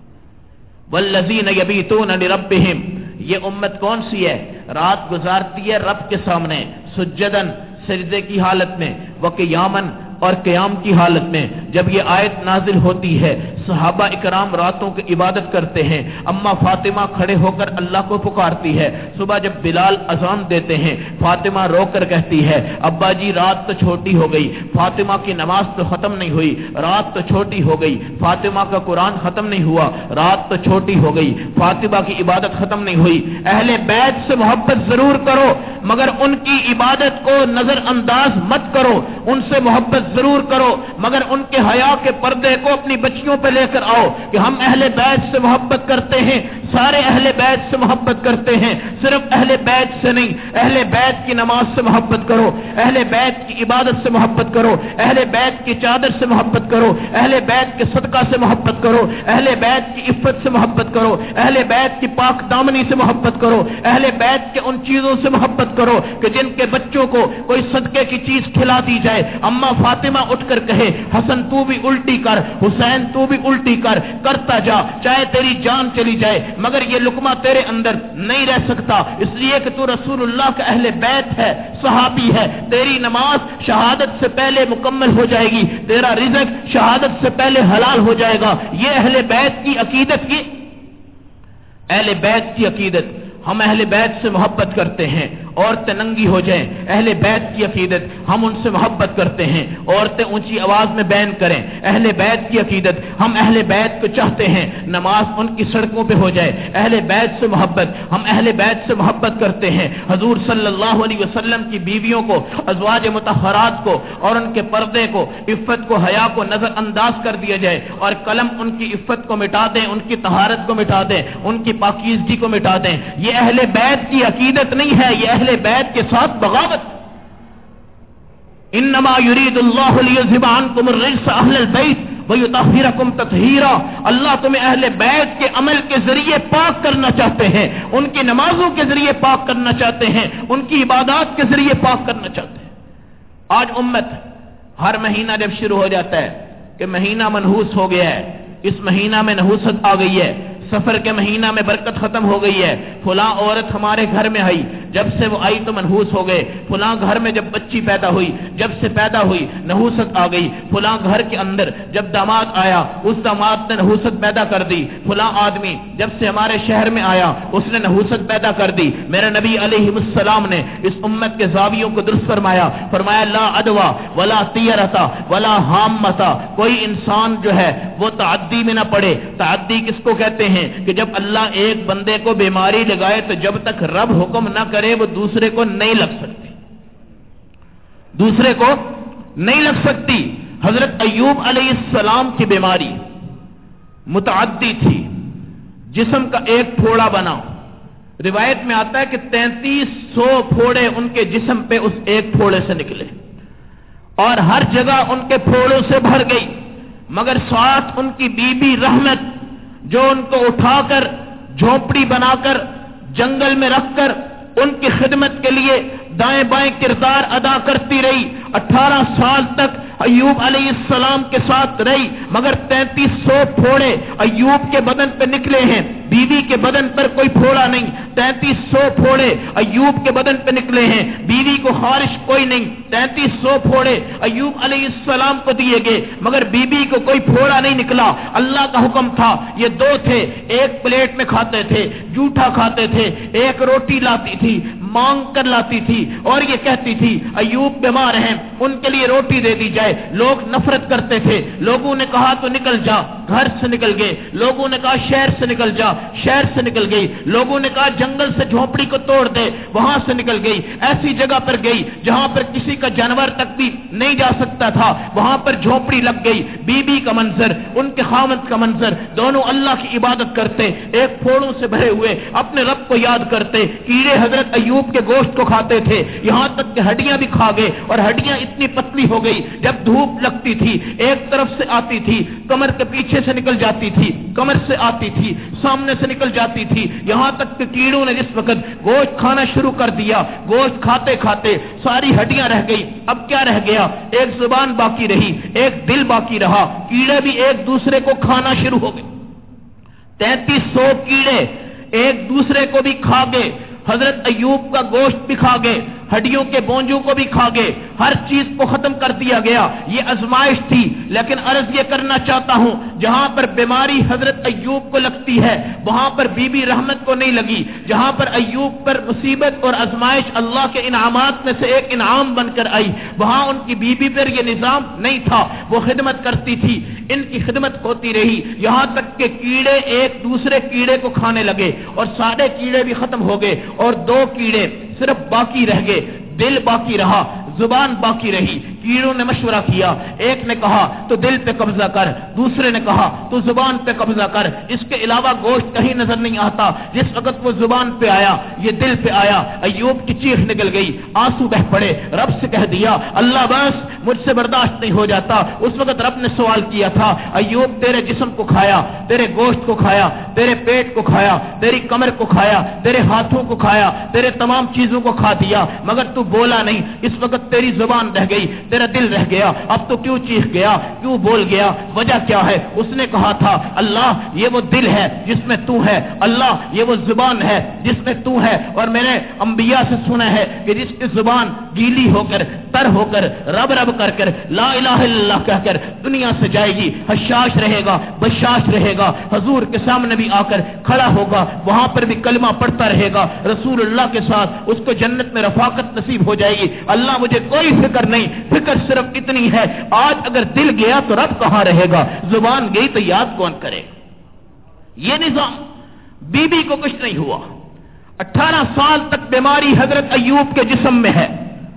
والذین یبیتون لربہم، یہ امت کون سی ہے؟ رات گزارتی ہے رب کے سامنے سجدن، سجدے کی حالت میں، وقیامن، اور قیام کی حالت میں۔ جب یہ آیت نازل ہوتی ہے صحابہ اکرام راتوں کی عبادت کرتے ہیں، اما فاطمہ کھڑے ہو کر اللہ کو پکارتی ہے۔ صبح جب بلال اذان دیتے ہیں فاطمہ رو کر کہتی ہے ابا جی رات تو چھوٹی ہو گئی، فاطمہ کی نماز تو ختم نہیں ہوئی، رات تو چھوٹی ہو گئی، فاطمہ کا قرآن ختم نہیں ہوا، رات تو چھوٹی ہو گئی، فاطمہ کی عبادت ختم نہیں ہوئی۔ اہل بیت سے محبت ضرور کرو مگر ان کی عبادت کو نظر انداز مت کرو، ان سے محبت ضرور کرو مگر ان کے حیا کے پردے کو اپنی بچیوں پہ لے کر آؤ کہ ہم اہل بیت سے محبت کرتے ہیں، سارے اہل بیت سے محبت کرتے ہیں، صرف اہل بیت سے نہیں۔ اہل بیت کی نماز سے محبت کرو، اہل بیت کی عبادت سے محبت کرو، اہل بیت کی چادر سے محبت کرو، اہل بیت کے صدقہ سے محبت کرو، اہل بیت کی عفت سے محبت کرو، اہل بیت کی پاک دامنی سے محبت کرو، اہل بیت کے ان چیزوں سے محبت کرو کہ جن کے بچوں کو کوئی صدقے کی چیز کھلا دی جائے، اما فاطمہ اٹھ کر کہے حسن تو بھی الٹی کر، حسین تو بھی الٹی کر، کرتا جا چاہے تیری جان چلی جائے مگر یہ لقمہ تیرے اندر نہیں رہ سکتا، اس لیے کہ تو رسول اللہ کا اہل بیت ہے، صحابی ہے۔ تیری نماز شہادت سے پہلے مکمل ہو جائے گی، تیرا رزق شہادت سے پہلے حلال ہو جائے گا۔ یہ اہل بیت کی عقیدت کی اہل بیت کی عقیدت ہم اہل بیت سے محبت کرتے ہیں، عورتیں ننگی ہو جائیں، اہل بیت کی عقیدت ہم ان سے محبت کرتے ہیں، عورتیں اونچی آواز میں بیان کریں، اہل بیت کی عقیدت ہم اہل بیت کو چاہتے ہیں، نماز ان کی سڑکوں پہ ہو جائے، اہل بیت سے محبت ہم اہل بیت سے محبت کرتے ہیں۔ حضور صلی اللہ علیہ وسلم کی بیویوں کو، ازواج مطہرات کو اور ان کے پردے کو، عفت کو، حیا کو نظر انداز کر دیا جائے اور قلم ان کی عفت کو مٹا دیں، ان کی طہارت کو مٹا دیں، ان کی پاکیزگی کو مٹا دیں۔ یہ اہل بیت کی عقیدت نہیں ہے، یہ اہل بیت کے ساتھ بغاوت۔ انما یرید اللہ لیذھب عنکم الرجس اہل البیت ویطہرکم تطہیرا، اللہ تمہیں اہل بیت کے عمل کے ذریعے پاک کرنا چاہتے ہیں، ان کی نمازوں کے ذریعے پاک کرنا چاہتے ہیں، ان کی عبادات کے ذریعے پاک کرنا چاہتے ہیں۔ آج امت ہر مہینہ جب شروع ہو جاتا ہے کہ مہینہ منحوس ہو گیا ہے، اس مہینہ میں نحوست آ گئی ہے، سفر کے مہینہ میں برکت ختم ہو گئی ہے، فلاں عورت ہمارے گھر میں آئی، جب سے وہ آئی تو منحوس ہو گئے، فلاں گھر میں جب بچی پیدا ہوئی، جب سے پیدا ہوئی نحوست آ گئی، فلاں گھر کے اندر جب داماد آیا اس داماد نے نحوست پیدا کر دی، فلاں آدمی جب سے ہمارے شہر میں آیا اس نے نحوست پیدا کر دی۔ میرے نبی علیہ السلام نے اس امت کے زاویوں کو درست فرمایا، فرمایا لا عدوہ ولا طیرتا ولا حامتا، کوئی انسان جو ہے وہ تعدی میں نہ پڑے۔ تعدی کس کو کہتے ہیں کہ جب اللہ ایک بندے کو بیماری لگائے تو جب تک رب حکم نہ کرے وہ دوسرے کو نہیں لگ سکتی، دوسرے کو نہیں لگ سکتی۔ حضرت ایوب علیہ السلام کی بیماری متعدی تھی، جسم کا ایک پھوڑا بنا، روایت میں آتا ہے کہ تینتیس سو پھوڑے ان کے جسم پہ اس ایک پھوڑے سے نکلے اور ہر جگہ ان کے پھوڑوں سے بھر گئی، مگر ساتھ ان کی بی بی رحمت جو ان کو اٹھا کر جھونپڑی بنا کر جنگل میں رکھ کر ان کی خدمت کے لیے دائیں بائیں کردار ادا کرتی رہی، اٹھارہ سال تک ایوب علیہ السلام کے ساتھ رہی، مگر تینتیس سو پھوڑے ایوب کے بدن پہ نکلے ہیں، بیوی کے بدن پر کوئی پھوڑا نہیں۔ تینتیس سو پھوڑے ایوب کے بدن پہ نکلے ہیں، بیوی کو خارش کوئی نہیں۔ تینتیس سو پھوڑے ایوب علیہ السلام کو دیے گئے مگر بیوی کو کوئی پھوڑا نہیں نکلا۔ اللہ کا حکم تھا، یہ دو تھے، ایک پلیٹ میں کھاتے تھے، جوٹا کھاتے تھے، ایک روٹی لاتی تھی مانگ کر لاتی تھی اور یہ کہتی تھی ایوب بیمار ہیں ان کے لیے روٹی دے دی جائے۔ لوگ نفرت کرتے تھے، لوگوں نے کہا تو نکل جا، گھر سے نکل گئے، لوگوں نے کہا شہر سے نکل جا، شہر سے نکل گئی، لوگوں نے کہا جنگل سے جھونپڑی کو توڑ دے، وہاں سے نکل گئی، ایسی جگہ پر گئی جہاں پر کسی کا جانور تک بھی نہیں جا سکتا تھا، وہاں پر جھونپڑی لگ گئی۔ بی بی کا منظر، ان کے خامد کا منظر، دونوں اللہ کی عبادت کرتے، ایک پھوڑوں سے بھرے ہوئے اپنے رب کو یاد کرتے۔ کیڑے حضرت ایوب کے گوشت کو کھاتے تھے، یہاں تک کہ ہڈیاں بھی کھا گئے اور ہڈیاں اتنی پتلی ہو گئی جب دھوپ لگتی تھی ایک طرف سے آتی تھی کمر کے پیچھے سے نکل جاتی تھی، کمر سے آتی تھی سامنے سے نکل جاتی تھی، یہاں تک کہ کیڑوں نے جس وقت گوشت کھانا شروع کر دیا، گوشت کھاتے کھاتے ساری ہڈیاں رہ گئی، اب کیا رہ گیا؟ ایک زبان باقی رہی، ایک دل باقی رہا، کیڑے بھی ایک دوسرے کو کھانا شروع ہو گئے۔ تینتیس سو کیڑے ایک دوسرے کو بھی کھا گئے، حضرت ایوب کا گوشت بھی کھا گئے، ہڈیوں کے بونجوں کو بھی کھا گئے، ہر چیز کو ختم کر دیا گیا۔ یہ آزمائش تھی، لیکن عرض یہ کرنا چاہتا ہوں جہاں پر بیماری حضرت ایوب کو لگتی ہے وہاں پر بی بی رحمت کو نہیں لگی، جہاں پر ایوب پر مصیبت اور آزمائش اللہ کے انعامات میں سے ایک انعام بن کر آئی وہاں ان کی بی بی پر یہ نظام نہیں تھا، وہ خدمت کرتی تھی، ان کی خدمت ہوتی رہی، یہاں تک کہ کیڑے ایک دوسرے کیڑے کو کھانے لگے اور سارے کیڑے بھی ختم ہو گئے اور دو کیڑے صرف باقی رہ گئے، دل باقی رہا، زبان باقی رہی۔ کیڑوں نے مشورہ کیا، ایک نے کہا تو دل پہ قبضہ کر، دوسرے نے کہا تو زبان پہ قبضہ کر، اس کے علاوہ گوشت کہیں نظر نہیں آتا۔ جس وقت وہ زبان پہ آیا یہ دل پہ آیا، ایوب کی چیخ نکل گئی، آنسو بہ پڑے، رب سے کہہ دیا اللہ بس مجھ سے برداشت نہیں ہو جاتا۔ اس وقت رب نے سوال کیا تھا ایوب تیرے جسم کو کھایا، تیرے گوشت کو کھایا، تیرے پیٹ کو کھایا، تیری کمر کو کھایا، تیرے ہاتھوں کو کھایا، تیرے تمام چیزوں کو کھا دیا مگر تو بولا نہیں، اس وقت تیری زبان رہ گئی، تیرا دل رہ گیا، اب تو کیوں چیخ گیا، کیوں بول گیا، وجہ کیا ہے؟ اس نے کہا تھا اللہ یہ وہ دل ہے جس میں تو ہے، اللہ یہ وہ زبان ہے جس میں تو ہے، اور میں نے انبیاء سے سنا ہے کہ جس کی زبان گیلی ہو کر تر ہو کر رب رب کر کر لا الہ الا اللہ کہہ کر دنیا سے جائے گی، حشاش رہے گا، بشاش رہے گا، حضور کے سامنے بھی آ کر کھڑا ہوگا، وہاں پر بھی کلمہ پڑھتا رہے گا رسول اللہ کے ساتھ، اس کو جنت میں رفاقت نصیب ہو جائے گی۔ اللہ مجھے کوئی فکر نہیں، فکر صرف اتنی ہے آج اگر دل گیا تو رب کہاں رہے گا، زبان گئی تو یاد کون کرے گا؟ یہ نظام بی بی کو کچھ نہیں ہوا، اٹھارہ سال تک بیماری حضرت ایوب کے جسم میں ہے،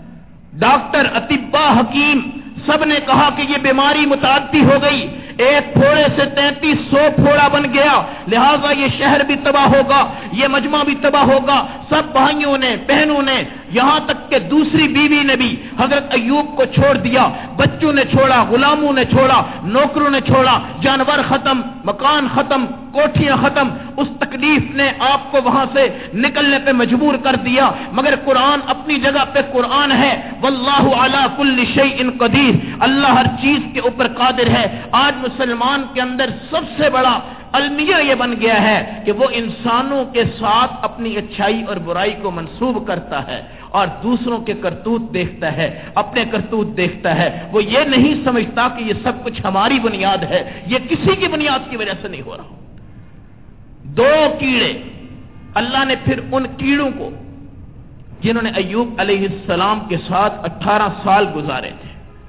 ڈاکٹر، اطباء، حکیم سب نے کہا کہ یہ بیماری متعدی ہو گئی، ایک پھوڑے سے تینتیس سو پھوڑا بن گیا، لہذا یہ شہر بھی تباہ ہوگا، یہ مجمع بھی تباہ ہوگا۔ سب بھائیوں نے، بہنوں نے، یہاں تک کہ دوسری بیوی نے بھی حضرت ایوب کو چھوڑ دیا، بچوں نے چھوڑا، غلاموں نے چھوڑا، نوکروں نے چھوڑا، جانور ختم، مکان ختم، کوٹھیاں ختم، اس تکلیف نے آپ کو وہاں سے نکلنے پہ مجبور کر دیا، مگر قرآن اپنی جگہ پہ قرآن ہے، واللہ علی کل شیء قدیر، اللہ ہر چیز کے اوپر قادر ہے۔ آج مسلمان کے اندر سب سے بڑا المیہ یہ بن گیا ہے کہ وہ انسانوں کے ساتھ اپنی اچھائی اور برائی کو منسوب کرتا ہے اور دوسروں کے کرتوت دیکھتا ہے، اپنے کرتوت دیکھتا ہے. وہ یہ نہیں سمجھتا کہ یہ سب کچھ ہماری بنیاد ہے، یہ کسی کی بنیاد کی وجہ سے نہیں ہو رہا. دو کیڑے اللہ نے پھر ان کیڑوں کو جنہوں نے ایوب علیہ السلام کے ساتھ اٹھارہ سال گزارے تھے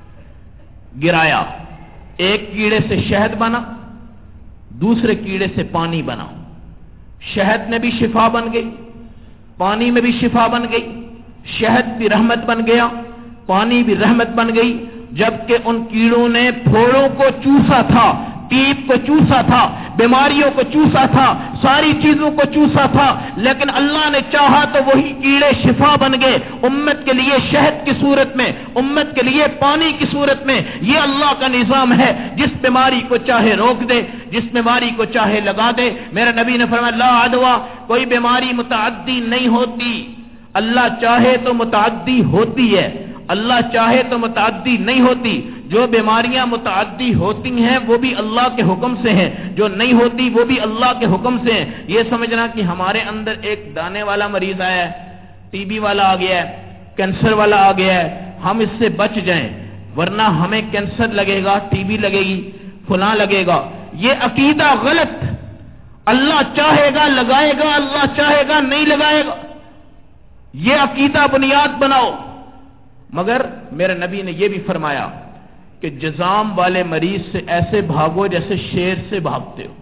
گرایا. ایک کیڑے سے شہد بنا، دوسرے کیڑے سے پانی بنا. شہد میں بھی شفا بن گئی، پانی میں بھی شفا بن گئی. شہد بھی رحمت بن گیا، پانی بھی رحمت بن گئی. جبکہ ان کیڑوں نے پھوڑوں کو چوسا تھا، ٹیپ کو چوسا تھا، بیماریوں کو چوسا تھا، ساری چیزوں کو چوسا تھا. لیکن اللہ نے چاہا تو وہی کیڑے شفا بن گئے، امت کے لیے شہد کی صورت میں، امت کے لیے پانی کی صورت میں. یہ اللہ کا نظام ہے، جس بیماری کو چاہے روک دے، جس بیماری کو چاہے لگا دے. میرے نبی نے فرمایا لا عدوہ، کوئی بیماری متعدی نہیں ہوتی. اللہ چاہے تو متعدی ہوتی ہے، اللہ چاہے تو متعدی نہیں ہوتی. جو بیماریاں متعدی ہوتی ہیں وہ بھی اللہ کے حکم سے ہیں، جو نہیں ہوتی وہ بھی اللہ کے حکم سے ہیں. یہ سمجھنا کہ ہمارے اندر ایک دانے والا مریض آیا ہے، ٹی بی والا آ گیا ہے، کینسر والا آ گیا ہے، ہم اس سے بچ جائیں ورنہ ہمیں کینسر لگے گا، ٹی بی لگے گی، فلاں لگے گا. یہ عقیدہ غلط. اللہ چاہے گا لگائے گا، اللہ چاہے گا نہیں لگائے گا. یہ عقیدہ بنیاد بناؤ. مگر میرے نبی نے یہ بھی فرمایا کہ جزام والے مریض سے ایسے بھاگو جیسے شیر سے بھاگتے ہو.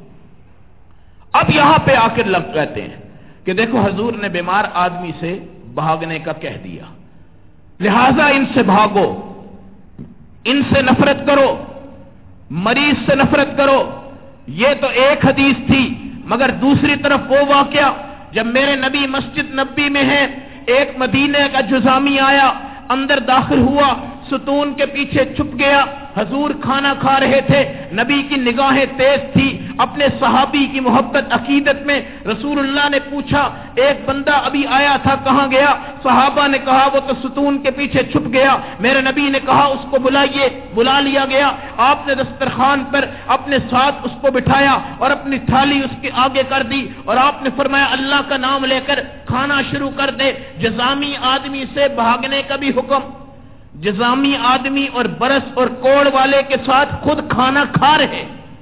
اب یہاں پہ آ کر لگ کہتے ہیں کہ دیکھو حضور نے بیمار آدمی سے بھاگنے کا کہہ دیا، لہذا ان سے بھاگو، ان سے نفرت کرو، مریض سے نفرت کرو. یہ تو ایک حدیث تھی، مگر دوسری طرف وہ واقعہ جب میرے نبی مسجد نبی میں ہیں، ایک مدینے کا جزامی آیا، اندر داخل ہوا، ستون کے پیچھے چھپ گیا. حضور کھانا کھا رہے تھے، نبی کی نگاہیں تیز تھی، اپنے صحابی کی محبت عقیدت میں. رسول اللہ نے پوچھا ایک بندہ ابھی آیا تھا کہاں گیا؟ صحابہ نے کہا وہ تو ستون کے پیچھے چھپ گیا. میرے نبی نے کہا اس کو بلائیے. بلا لیا گیا. آپ نے دسترخوان پر اپنے ساتھ اس کو بٹھایا اور اپنی تھالی اس کے آگے کر دی اور آپ نے فرمایا اللہ کا نام لے کر کھانا شروع کر دے. جزامی آدمی سے بھاگنے کا بھی حکم. جزامی آدمی اور برس اور کوڑ والے کے ساتھ خود کھانا کھا رہے.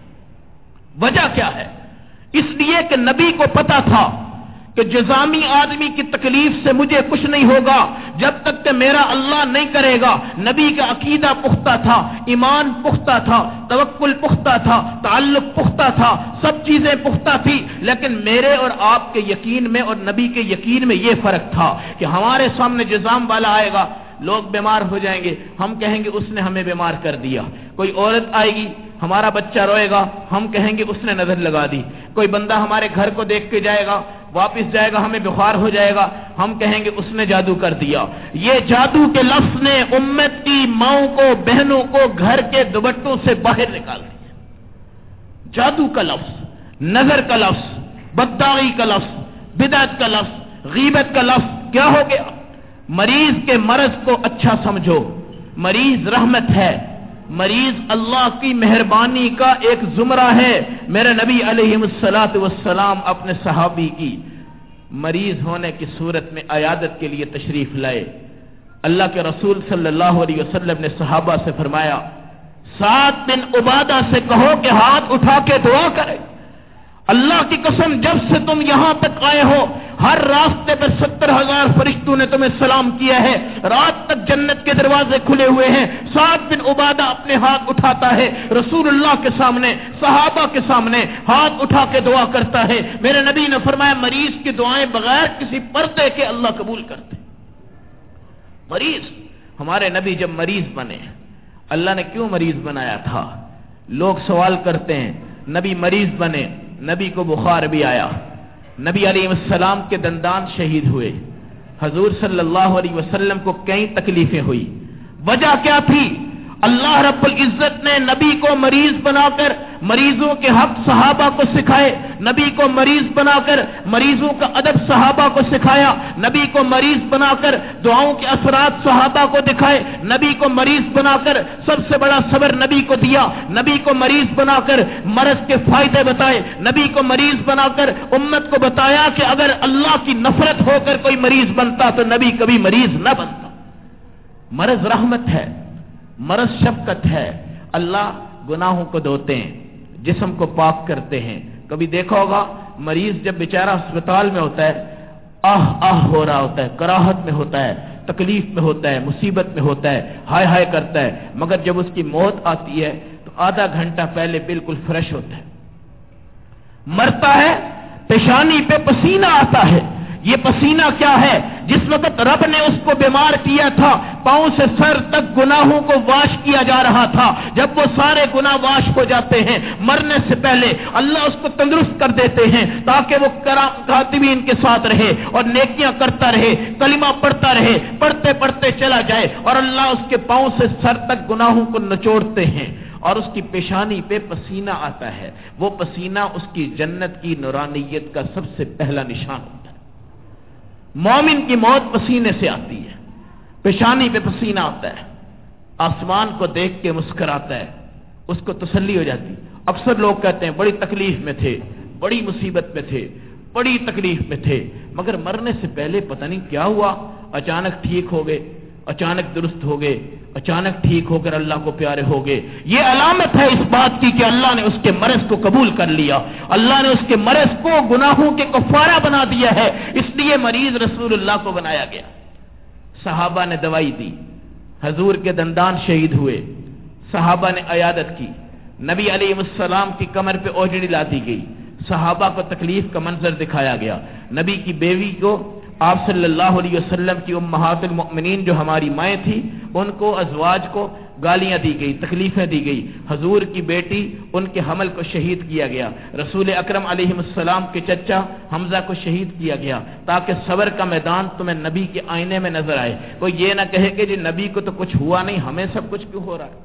وجہ کیا ہے؟ اس لیے کہ نبی کو پتا تھا کہ جزامی آدمی کی تکلیف سے مجھے کچھ نہیں ہوگا جب تک کہ میرا اللہ نہیں کرے گا. نبی کا عقیدہ پختہ تھا، ایمان پختہ تھا، توکل پختہ تھا، تعلق پختہ تھا، سب چیزیں پختہ تھی. لیکن میرے اور آپ کے یقین میں اور نبی کے یقین میں یہ فرق تھا کہ ہمارے سامنے جزام والا آئے گا، لوگ بیمار ہو جائیں گے، ہم کہیں گے اس نے ہمیں بیمار کر دیا. کوئی عورت آئے گی، ہمارا بچہ روئے گا، ہم کہیں گے اس نے نظر لگا دی. کوئی بندہ ہمارے گھر کو دیکھ کے جائے گا، واپس جائے گا، ہمیں بخار ہو جائے گا، ہم کہیں گے اس نے جادو کر دیا. یہ جادو کے لفظ نے امت کی ماؤں کو، بہنوں کو گھر کے دوپٹوں سے باہر نکال دیا. جادو کا لفظ، نظر کا لفظ، بدداغی کا لفظ، بدعت کا لفظ، غیبت کا لفظ کیا ہو گیا؟ مریض کے مرض کو اچھا سمجھو. مریض رحمت ہے، مریض اللہ کی مہربانی کا ایک زمرہ ہے. میرے نبی علیہ الصلوۃ والسلام اپنے صحابی کی مریض ہونے کی صورت میں عیادت کے لیے تشریف لائے. اللہ کے رسول صلی اللہ علیہ وسلم نے صحابہ سے فرمایا سعد بن عبادہ سے کہو کہ ہاتھ اٹھا کے دعا کرے. اللہ کی قسم جب سے تم یہاں تک آئے ہو ہر راستے پر ستر ہزار فرشتوں نے تمہیں سلام کیا ہے، رات تک جنت کے دروازے کھلے ہوئے ہیں. سعد بن عبادہ اپنے ہاتھ اٹھاتا ہے، رسول اللہ کے سامنے، صحابہ کے سامنے ہاتھ اٹھا کے دعا کرتا ہے. میرے نبی نے فرمایا مریض کی دعائیں بغیر کسی پردے کے اللہ قبول کرتے. مریض، ہمارے نبی جب مریض بنے، اللہ نے کیوں مریض بنایا تھا؟ لوگ سوال کرتے ہیں نبی مریض بنے، نبی کو بخار بھی آیا، نبی علیہ السلام کے دندان شہید ہوئے، حضور صلی اللہ علیہ وسلم کو کئی تکلیفیں ہوئی. وجہ کیا تھی؟ اللہ رب العزت نے نبی کو مریض بنا کر مریضوں کے حق صحابہ کو سکھائے، نبی کو مریض بنا کر مریضوں کا ادب صحابہ کو سکھایا، نبی کو مریض بنا کر دعاؤں کے اثرات صحابہ کو دکھائے، نبی کو مریض بنا کر سب سے بڑا صبر نبی کو دیا، نبی کو مریض بنا کر مرض کے فائدے بتائے، نبی کو مریض بنا کر امت کو بتایا کہ اگر اللہ کی نفرت ہو کر کوئی مریض بنتا تو نبی کبھی مریض نہ بنتا۔ مرض رحمت ہے، مرض شفقت ہے۔ اللہ گناہوں کو دھوتے ہیں، جسم کو پاک کرتے ہیں۔ کبھی دیکھا ہوگا مریض جب بیچارہ ہسپتال میں ہوتا ہے آہ آہ ہو رہا ہوتا ہے، کراہت میں ہوتا ہے، تکلیف میں ہوتا ہے، مصیبت میں ہوتا ہے، ہائے ہائے کرتا ہے، مگر جب اس کی موت آتی ہے تو آدھا گھنٹہ پہلے بالکل فریش ہوتا ہے۔ مرتا ہے پیشانی پہ پسینہ آتا ہے۔ یہ پسینہ کیا ہے؟ جس وقت رب نے اس کو بیمار کیا تھا پاؤں سے سر تک گناہوں کو واش کیا جا رہا تھا، جب وہ سارے گناہ واش ہو جاتے ہیں مرنے سے پہلے اللہ اس کو تندرست کر دیتے ہیں تاکہ وہ کاتبین کے ساتھ رہے اور نیکیاں کرتا رہے، کلمہ پڑھتا رہے، پڑھتے پڑھتے چلا جائے، اور اللہ اس کے پاؤں سے سر تک گناہوں کو نچوڑتے ہیں اور اس کی پیشانی پہ پسینہ آتا ہے۔ وہ پسینہ اس کی جنت کی نورانیت کا سب سے پہلا نشان ہوتا ہے۔ مومن کی موت پسینے سے آتی ہے، پیشانی پہ پسینہ آتا ہے، آسمان کو دیکھ کے مسکراتا ہے، اس کو تسلی ہو جاتی۔ اکثر لوگ کہتے ہیں بڑی تکلیف میں تھے، بڑی مصیبت میں تھے، بڑی تکلیف میں تھے، مگر مرنے سے پہلے پتہ نہیں کیا ہوا، اچانک ٹھیک ہو گئے، اچانک درست ہو گئے، اچانک ٹھیک ہو کر اللہ کو پیارے ہو گئے۔ یہ علامت ہے اس بات کی کہ اللہ نے اس کے مرض کو قبول کر لیا، اللہ نے اس کے مرض کو گناہوں کے کفارہ بنا دیا ہے، اس لیے مریض رسول اللہ کو بنایا گیا۔ صحابہ نے دوائی دی، حضور کے دندان شہید ہوئے، صحابہ نے عیادت کی، نبی علیہ السلام کی کمر پہ اوجڑی لا دی گئی، صحابہ کو تکلیف کا منظر دکھایا گیا، نبی کی بیوی کو آپ صلی اللہ علیہ وسلم کی امہات المؤمنین جو ہماری مائیں تھی ان کو ازواج کو گالیاں دی گئی، تکلیفیں دی گئی، حضور کی بیٹی ان کے حمل کو شہید کیا گیا، رسول اکرم علیہ السلام کے چچا حمزہ کو شہید کیا گیا تاکہ صبر کا میدان تمہیں نبی کے آئینے میں نظر آئے، کوئی یہ نہ کہے کہ جی نبی کو تو کچھ ہوا نہیں ہمیں سب کچھ کیوں ہو رہا ہے۔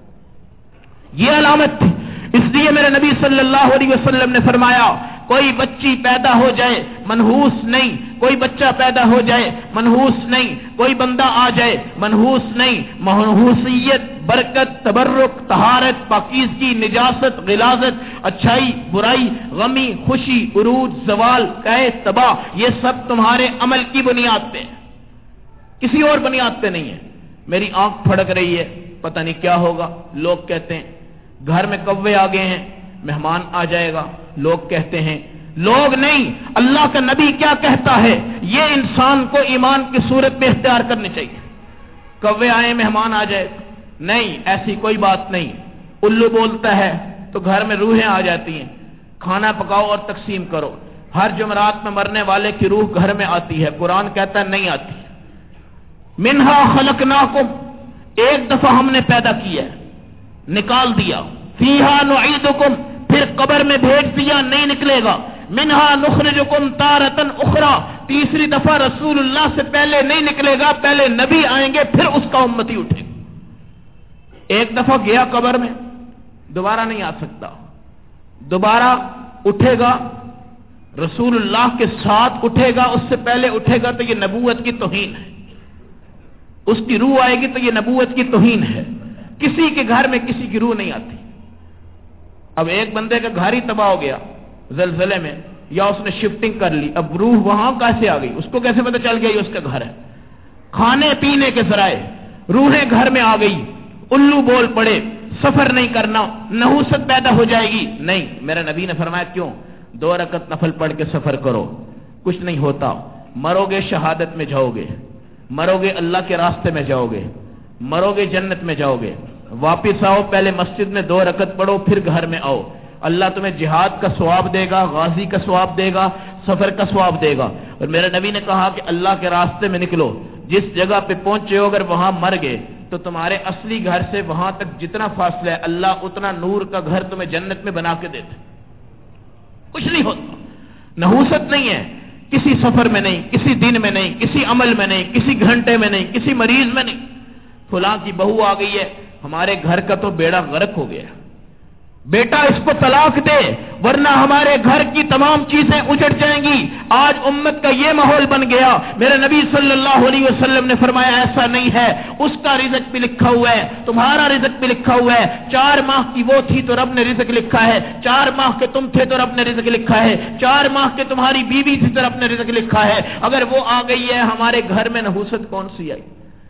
یہ علامت تھی، اس لیے میرے نبی صلی اللہ علیہ وسلم نے فرمایا کوئی بچی پیدا ہو جائے منحوس نہیں، کوئی بچہ پیدا ہو جائے منحوس نہیں، کوئی بندہ آ جائے منحوس نہیں۔ منحوسیت، برکت، تبرک، طہارت، پاکیزگی، نجاست، غلاظت، اچھائی، برائی، غمی، خوشی، عروج، زوال، قید، تباہ، یہ سب تمہارے عمل کی بنیاد پہ، کسی اور بنیاد پہ نہیں ہے۔ میری آنکھ پھڑک رہی ہے پتہ نہیں کیا ہوگا، لوگ کہتے ہیں گھر میں کوے آ گئے ہیں مہمان آ جائے گا، لوگ کہتے ہیں، لوگ نہیں اللہ کا نبی کیا کہتا ہے یہ انسان کو ایمان کی صورت میں اختیار کرنی چاہیے۔ کوے آئے مہمان آ جائے، نہیں ایسی کوئی بات نہیں۔ الو بولتا ہے تو گھر میں روحیں آ جاتی ہیں، کھانا پکاؤ اور تقسیم کرو۔ ہر جمعرات میں مرنے والے کی روح گھر میں آتی ہے، قرآن کہتا ہے نہیں آتی۔ منہا خلقناکم، ایک دفعہ ہم نے پیدا کیا نکال دیا، فیہا نعیدکم، پھر قبر میں بھیج دیا نہیں نکلے گا، منہا نخرجکم تارتن اخرى، تیسری دفعہ رسول اللہ سے پہلے نہیں نکلے گا، پہلے نبی آئیں گے پھر اس کا امتی اٹھے گا۔ ایک دفعہ گیا قبر میں دوبارہ نہیں آ سکتا، دوبارہ اٹھے گا رسول اللہ کے ساتھ اٹھے گا، اس سے پہلے اٹھے گا تو یہ نبوت کی توہین ہے، اس کی روح آئے گی تو یہ نبوت کی توہین ہے۔ کسی کے گھر میں کسی کی روح نہیں آتی۔ اب ایک بندے کا گھر ہی تباہ ہو گیا زلزلے میں یا اس نے شفٹنگ کر لی، اب روح وہاں کیسے آ گئی؟ اس کو کیسے پتہ چل گیا یہ اس کا گھر ہے؟ کھانے پینے کے ذرائع روحیں گھر میں آ گئی، الو بول پڑے، سفر نہیں کرنا، نحوست پیدا ہو جائے گی، نہیں۔ میرا نبی نے فرمایا کیوں؟ دو رکعت نفل پڑھ کے سفر کرو، کچھ نہیں ہوتا، مرو گے شہادت میں جاؤ گے، مرو گے اللہ کے راستے میں جاؤ گے، مرو گے جنت میں جاؤ گے، واپس آؤ پہلے مسجد میں دو رکعت پڑھو پھر گھر میں آؤ، اللہ تمہیں جہاد کا ثواب دے گا، غازی کا ثواب دے گا، سفر کا ثواب دے گا۔ اور میرے نبی نے کہا کہ اللہ کے راستے میں نکلو، جس جگہ پہ پہنچے ہو اگر وہاں مر گئے تو تمہارے اصلی گھر سے وہاں تک جتنا فاصلہ ہے اللہ اتنا نور کا گھر تمہیں جنت میں بنا کے دیتے، کچھ نہیں ہوتا۔ نحوست نہیں ہے، کسی سفر میں نہیں، کسی دن میں نہیں، کسی عمل میں نہیں، کسی گھنٹے میں نہیں، کسی مریض میں نہیں۔ فلاں کی بہو آ گئی ہے ہمارے گھر کا تو بیڑا غرق ہو گیا، بیٹا اس کو طلاق دے ورنہ ہمارے گھر کی تمام چیزیں اجڑ جائیں گی۔ آج امت کا یہ ماحول بن گیا۔ میرے نبی صلی اللہ علیہ وسلم نے فرمایا ایسا نہیں ہے، اس کا رزق بھی لکھا ہوا ہے، تمہارا رزق بھی لکھا ہوا ہے۔ چار ماہ کی وہ تھی تو رب نے رزق لکھا ہے، چار ماہ کے تم تھے تو رب نے رزق لکھا ہے، چار ماہ کے تمہاری بیوی تھی تو رب نے رزق لکھا ہے۔ اگر وہ آ گئی ہے ہمارے گھر میں نحوست کون سی آئی؟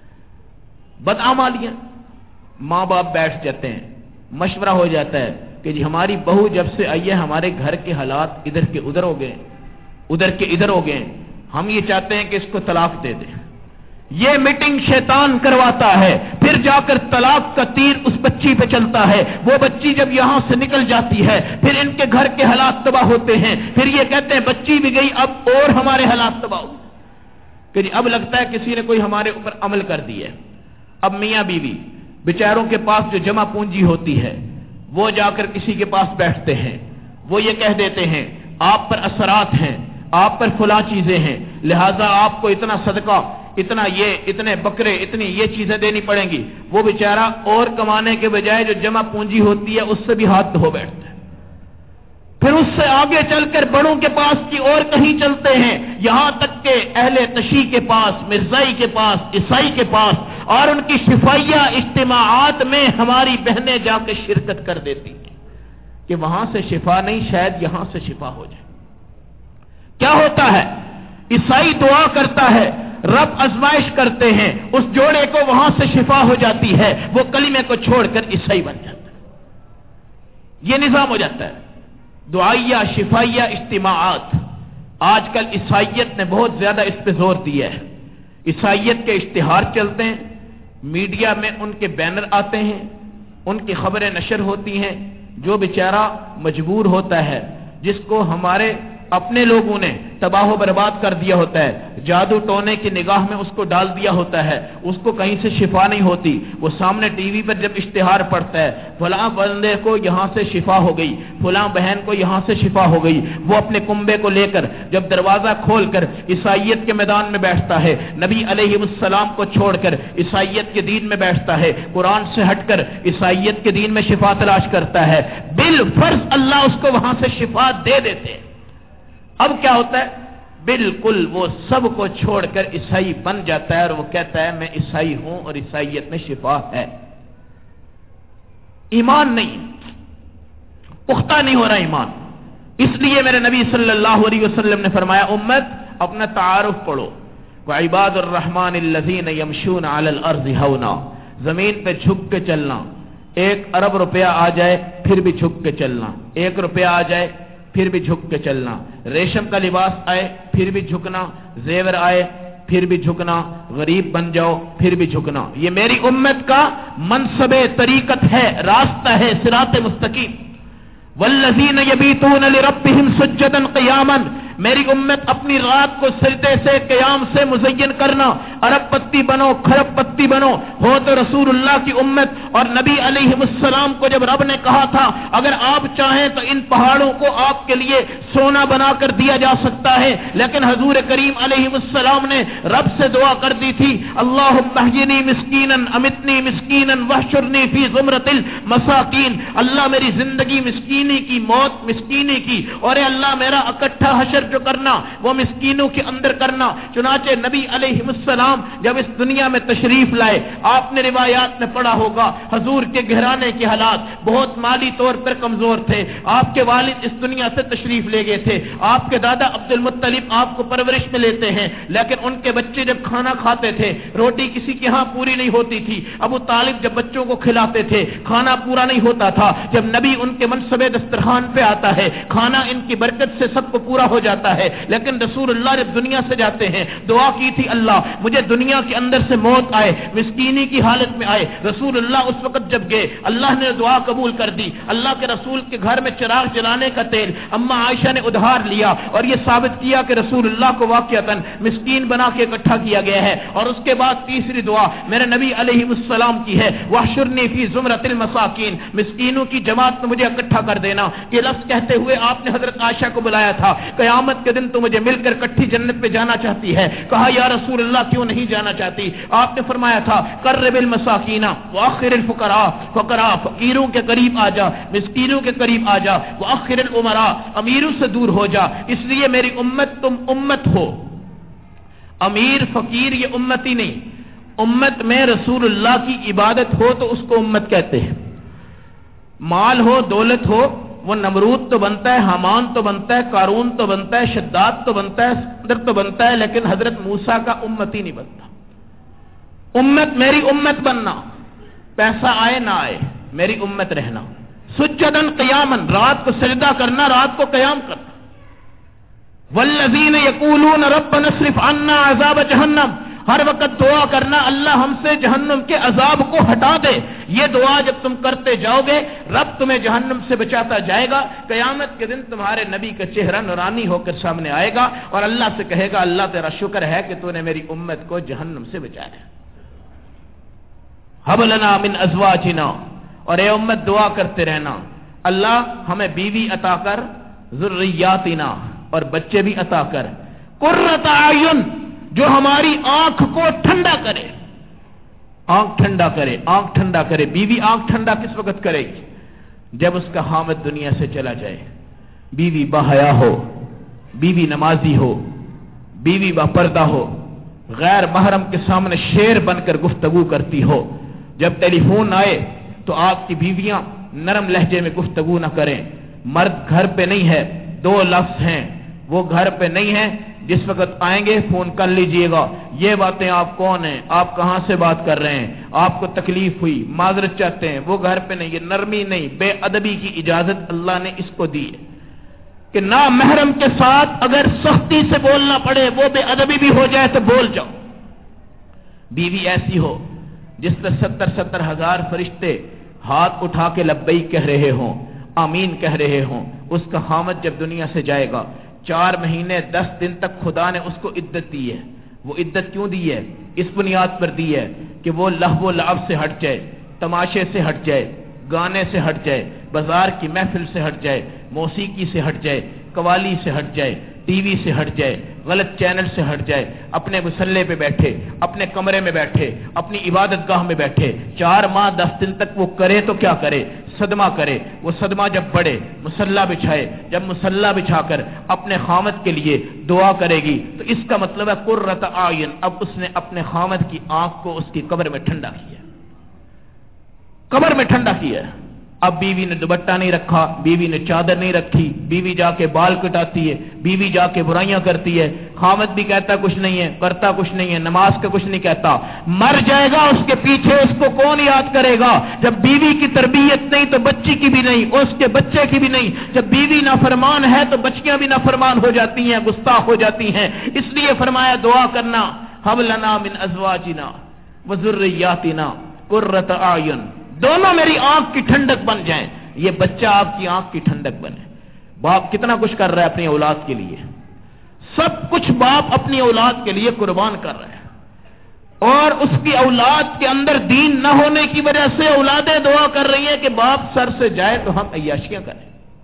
بدعمالیاں۔ ماں باپ بیٹھ جاتے ہیں، مشورہ ہو جاتا ہے کہ جی ہماری بہو جب سے آئی ہے ہمارے گھر کے حالات ادھر کے ادھر ہو گئے، ادھر کے ادھر ہو گئے، ہم یہ چاہتے ہیں کہ اس کو طلاق دے دیں۔ یہ میٹنگ شیطان کرواتا ہے، پھر جا کر طلاق کا تیر اس بچی پہ چلتا ہے۔ وہ بچی جب یہاں سے نکل جاتی ہے پھر ان کے گھر کے حالات تباہ ہوتے ہیں، پھر یہ کہتے ہیں بچی بھی گئی اب اور ہمارے حالات تباہ ہو کہ جی اب لگتا ہے کسی نے کوئی ہمارے اوپر عمل کر دی ہے۔ اب میاں بیوی بیچاروں کے پاس جو جمع پونجی ہوتی ہے وہ جا کر کسی کے پاس بیٹھتے ہیں، وہ یہ کہہ دیتے ہیں آپ پر اثرات ہیں، آپ پر فلاں چیزیں ہیں، لہذا آپ کو اتنا صدقہ، اتنا یہ، اتنے بکرے، اتنی یہ چیزیں دینی پڑیں گی۔ وہ بیچارہ اور کمانے کے بجائے جو جمع پونجی ہوتی ہے اس سے بھی ہاتھ دھو بیٹھتے ہیں، پھر اس سے آگے چل کر بڑوں کے پاس کی اور کہیں چلتے ہیں، یہاں تک کہ اہل تشیع کے پاس، مرزائی کے پاس، عیسائی کے پاس، اور ان کی شفائیہ اجتماعات میں ہماری بہنیں جا کے شرکت کر دیتی ہیں کہ وہاں سے شفا نہیں شاید یہاں سے شفا ہو جائے۔ کیا ہوتا ہے؟ عیسائی دعا کرتا ہے، رب آزمائش کرتے ہیں، اس جوڑے کو وہاں سے شفا ہو جاتی ہے، وہ کلمے کو چھوڑ کر عیسائی بن جاتا ہے۔ یہ نظام ہو جاتا ہے، دعائیہ شفائیہ اجتماعات۔ آج کل عیسائیت نے بہت زیادہ اس پہ زور دیا ہے، عیسائیت کے اشتہار چلتے ہیں، میڈیا میں ان کے بینر آتے ہیں، ان کی خبریں نشر ہوتی ہیں۔ جو بیچارہ مجبور ہوتا ہے، جس کو ہمارے اپنے لوگوں نے تباہ و برباد کر دیا ہوتا ہے، جادو ٹونے کی نگاہ میں اس کو ڈال دیا ہوتا ہے، اس کو کہیں سے شفا نہیں ہوتی، وہ سامنے ٹی وی پر جب اشتہار پڑتا ہے فلاں بندے کو یہاں سے شفا ہو گئی، فلاں بہن کو یہاں سے شفا ہو گئی، وہ اپنے کنبے کو لے کر جب دروازہ کھول کر عیسائیت کے میدان میں بیٹھتا ہے، نبی علیہ السلام کو چھوڑ کر عیسائیت کے دین میں بیٹھتا ہے، قرآن سے ہٹ کر عیسائیت کے دین میں شفا تلاش کرتا ہے، بالفرض اللہ اس کو وہاں سے شفا دے دیتے ہیں۔ اب کیا ہوتا ہے؟ بالکل وہ سب کو چھوڑ کر عیسائی بن جاتا ہے اور وہ کہتا ہے میں عیسائی ہوں اور عیسائیت میں شفا ہے۔ ایمان نہیں، پختہ نہیں ہو رہا ایمان۔ اس لیے میرے نبی صلی اللہ علیہ وسلم نے فرمایا امت اپنا تعارف پڑھو، وعباد الرحمن الذین یمشون علی الارض ہونا، زمین پہ جھک کے چلنا، ایک ارب روپیہ آ جائے پھر بھی جھک کے چلنا، ایک روپیہ آ جائے پھر بھی جھک کے چلنا، ریشم کا لباس آئے پھر بھی جھکنا، زیور آئے پھر بھی جھکنا، غریب بن جاؤ پھر بھی جھکنا۔ یہ میری امت کا منصب طریقت ہے، راستہ ہے، صراط مستقیم۔ والذین یبیتون لربہم سجدا قیاما، میری امت اپنی رات کو سجدے سے قیام سے مزین کرنا، ارب پتی بنو، کھرب پتی بنو، ہو تو رسول اللہ کی امت۔ اور نبی علیہ السلام کو جب رب نے کہا تھا اگر آپ چاہیں تو ان پہاڑوں کو آپ کے لیے سونا بنا کر دیا جا سکتا ہے، لیکن حضور کریم علیہ السلام نے رب سے دعا کر دی تھی اللہم احینی مسکینا امتنی مسکینا واحشرنی فی زمرۃ المساکین، اللہ میری زندگی مسکینی کی، موت مسکینی کی، اور اے اللہ میرا اکٹھا حشر جو کرنا وہ مسکینوں کے اندر کرنا۔ چنانچہ نبی علیہ السلام جب اس دنیا میں تشریف لائے، آپ نے روایات میں پڑھا ہوگا حضور کے گھرانے کے حالات بہت مالی طور پر کمزور تھے، آپ کے والد اس دنیا سے تشریف لے گئے تھے، آپ کے دادا عبد المطلب آپ کو پرورش میں لیتے ہیں، لیکن ان کے بچے جب کھانا کھاتے تھے روٹی کسی کے ہاں پوری نہیں ہوتی تھی، ابو طالب جب بچوں کو کھلاتے تھے کھانا پورا نہیں ہوتا تھا، جب نبی ان کے منصب دسترخوان پہ آتا ہے کھانا ان کی برکت سے سب کو پورا ہو جاتا ہے، لیکن رسول اللہ جب دنیا سے جاتے ہیں دعا کی تھی اللہ مجھے دنیا کے اندر سے موت آئے، مسکینی کی حالت میں آئے۔ رسول اللہ اس وقت جب گئے اللہ نے دعا قبول کر دی، اللہ کے رسول کے گھر میں چراغ جلانے کا تیل اما عائشہ نے ادھار لیا اور یہ ثابت کیا کہ رسول اللہ کو واقعتاً مسکین بنا کے اکٹھا کیا گیا ہے۔ اور اس کے بعد تیسری دعا میرے نبی علیہ السلام کی ہے واحشرنی فی زمرۃ المساکین، مسکینوں کی جماعت میں مجھے اکٹھا کر دینا۔ یہ لفظ کہتے ہوئے آپ نے حضرت عائشہ کو بلایا تھا، قیامت کے دن تو مجھے مل کر کٹھی جنت پہ جانا چاہتی ہے، کہا یا رسول اللہ کیوں نہیں جانا چاہتی. آپ نے فرمایا تھا قرب المساکین واخر الفقراء، فقراء فقیروں کے قریب آ جا، مسکینوں کے قریب آ جا، واخر الامراء امیروں سے دور ہو جا. اس لیے میری امت تم امت ہو، امیر فقیر یہ امتی نہیں. امت میں رسول اللہ کی عبادت ہو تو اس کو امت کہتے ہیں. مال ہو دولت ہو، وہ نمرود تو بنتا ہے، حامان تو بنتا ہے، قارون تو بنتا ہے، شداد تو بنتا ہے، سکندر تو بنتا ہے، لیکن حضرت موسیٰ کا امتی نہیں بنتا. امت میری امت بننا، پیسہ آئے نہ آئے میری امت رہنا. سجدن قیامن رات کو سجدہ کرنا، رات کو قیام کرنا. والذین یقولون ربنا اصرف عنا عذاب جہنم، ہر وقت دعا کرنا اللہ ہم سے جہنم کے عذاب کو ہٹا دے. یہ دعا جب تم کرتے جاؤ گے رب تمہیں جہنم سے بچاتا جائے گا. قیامت کے دن تمہارے نبی کا چہرہ نورانی ہو کر سامنے آئے گا اور اللہ سے کہے گا اللہ تیرا شکر ہے کہ تو نے میری امت کو جہنم سے بچایا. ہب لنا من ازواجنا، اور اے امت دعا کرتے رہنا اللہ ہمیں بیوی عطا کر، ذریاتنا اور بچے بھی عطا کر، قرۃ اعین جو ہماری آنکھ کو ٹھنڈا کرے. آنکھ ٹھنڈا کرے، آنکھ ٹھنڈا کرے. بیوی آنکھ ٹھنڈا کس وقت کرے گی؟ جب اس کا حامد دنیا سے چلا جائے. بیوی باحیا ہو، بیوی نمازی ہو، بیوی با پردہ ہو، غیر محرم کے سامنے شیر بن کر گفتگو کرتی ہو. جب ٹیلی فون آئے تو آپ کی بیویاں نرم لہجے میں گفتگو نہ کریں. مرد گھر پہ نہیں ہے، دو لفظ ہیں، وہ گھر پہ نہیں ہے، جس وقت آئیں گے فون کر لیجئے گا. یہ باتیں آپ کون ہیں، آپ کہاں سے بات کر رہے ہیں، آپ کو تکلیف ہوئی، معذرت چاہتے ہیں، وہ گھر پہ نہیں. یہ نرمی نہیں، بے ادبی کی اجازت اللہ نے اس کو دی ہے کہ نا محرم کے ساتھ اگر سختی سے بولنا پڑے، وہ بے ادبی بھی ہو جائے تو بول جاؤ. بیوی ایسی ہو جس پر ستر ستر ہزار فرشتے ہاتھ اٹھا کے لبیک کہہ رہے ہوں، آمین کہہ رہے ہوں. اس کا حامد جب دنیا سے جائے گا چار مہینے دس دن تک خدا نے اس کو عدت دی ہے. وہ عدت کیوں دی ہے؟ اس بنیاد پر دی ہے کہ وہ لہو و لعب سے ہٹ جائے، تماشے سے ہٹ جائے، گانے سے ہٹ جائے، بازار کی محفل سے ہٹ جائے، موسیقی سے ہٹ جائے، قوالی سے ہٹ جائے، ٹی وی سے ہٹ جائے، غلط چینل سے ہٹ جائے، اپنے مسلح پہ بیٹھے، اپنے کمرے میں بیٹھے، اپنی عبادت گاہ میں بیٹھے. چار ماہ دس دن تک وہ کرے تو کیا کرے؟ صدمہ کرے. وہ صدمہ جب بڑھے مسلح بچھائے، جب مسلح بچھا کر اپنے خامد کے لیے دعا کرے گی تو اس کا مطلب ہے قرۃ اعین. اب اس نے اپنے خامد کی آنکھ کو اس کی قبر میں ٹھنڈا کیا، قبر میں ٹھنڈا کیا. اب بیوی نے دوپٹہ نہیں رکھا، بیوی نے چادر نہیں رکھی، بیوی جا کے بال کٹاتی ہے، بیوی جا کے برائیاں کرتی ہے. خامد بھی کہتا کچھ نہیں ہے، کرتا کچھ نہیں ہے، نماز کا کچھ نہیں کہتا. مر جائے گا اس کے پیچھے اس کو کون یاد کرے گا؟ جب بیوی کی تربیت نہیں تو بچی کی بھی نہیں، اس کے بچے کی بھی نہیں. جب بیوی نافرمان ہے تو بچیاں بھی نافرمان ہو جاتی ہیں، گستاخ ہو جاتی ہیں. اس لیے فرمایا دعا کرنا ہب لنا من ازواجنا وذریاتنا قرۃ اعین، دونوں میری آنکھ کی ٹھنڈک بن جائیں. یہ بچہ آپ کی آنکھ کی ٹھنڈک بنے. باپ کتنا کچھ کر رہا ہے اپنی اولاد کے لیے، سب کچھ باپ اپنی اولاد کے لیے قربان کر رہے ہیں. اور اس کی اولاد کے اندر دین نہ ہونے کی وجہ سے اولادیں دعا کر رہی ہیں کہ باپ سر سے جائے تو ہم عیاشیاں کریں،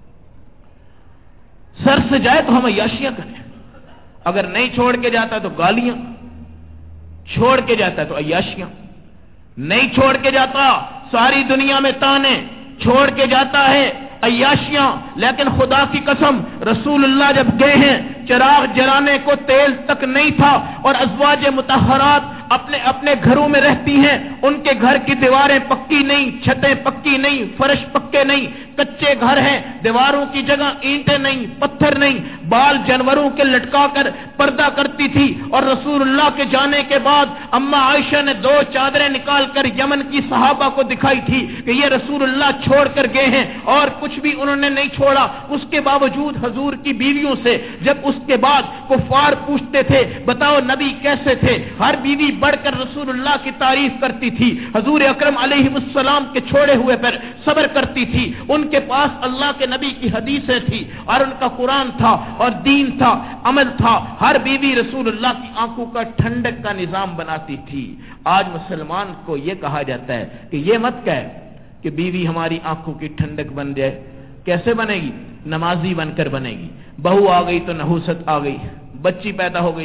سر سے جائے تو ہم عیاشیاں کریں. اگر نہیں چھوڑ کے جاتا تو گالیاں، چھوڑ کے جاتا تو عیاشیاں، نہیں چھوڑ کے جاتا ساری دنیا میں تانے، چھوڑ کے جاتا ہے عیاشیاں. لیکن خدا کی قسم رسول اللہ جب گئے ہیں چراغ جلانے کو تیل تک نہیں تھا، اور ازواج مطہرات اپنے اپنے گھروں میں رہتی ہیں، ان کے گھر کی دیواریں پکی نہیں، چھتیں پکی نہیں، فرش پکے نہیں، کچے گھر ہیں، دیواروں کی جگہ اینٹیں نہیں، پتھر نہیں، بال جانوروں کے لٹکا کر پردہ کرتی تھی. اور رسول اللہ کے جانے کے بعد اما عائشہ نے دو چادریں نکال کر یمن کی صحابہ کو دکھائی تھی کہ یہ رسول اللہ چھوڑ کر گئے ہیں، اور کچھ بھی انہوں نے نہیں چھوڑا. اس کے باوجود حضور کی بیویوں سے جب اس کے بعد کفار پوچھتے تھے بتاؤ نبی کیسے تھے، ہر بیوی بڑھ کر رسول اللہ کی تعریف کرتی تھی، حضور اکرم علیہ السلام کے چھوڑے ہوئے پر صبر کرتی تھی. ان کے پاس اللہ کے نبی کی حدیثیں تھی اور ان کا قرآن تھا اور دین تھا، عمل تھا. ہر بیوی رسول اللہ کی آنکھوں کا ٹھنڈک کا نظام بناتی تھی. آج مسلمان کو یہ کہا جاتا ہے کہ یہ مت کہے کہ بیوی ہماری آنکھوں کی ٹھنڈک بن جائے. کیسے بنے گی؟ نمازی بن کر بنے گی. بہو آ گئی تو نحوست آ گئی، بچی پیدا ہو گئی،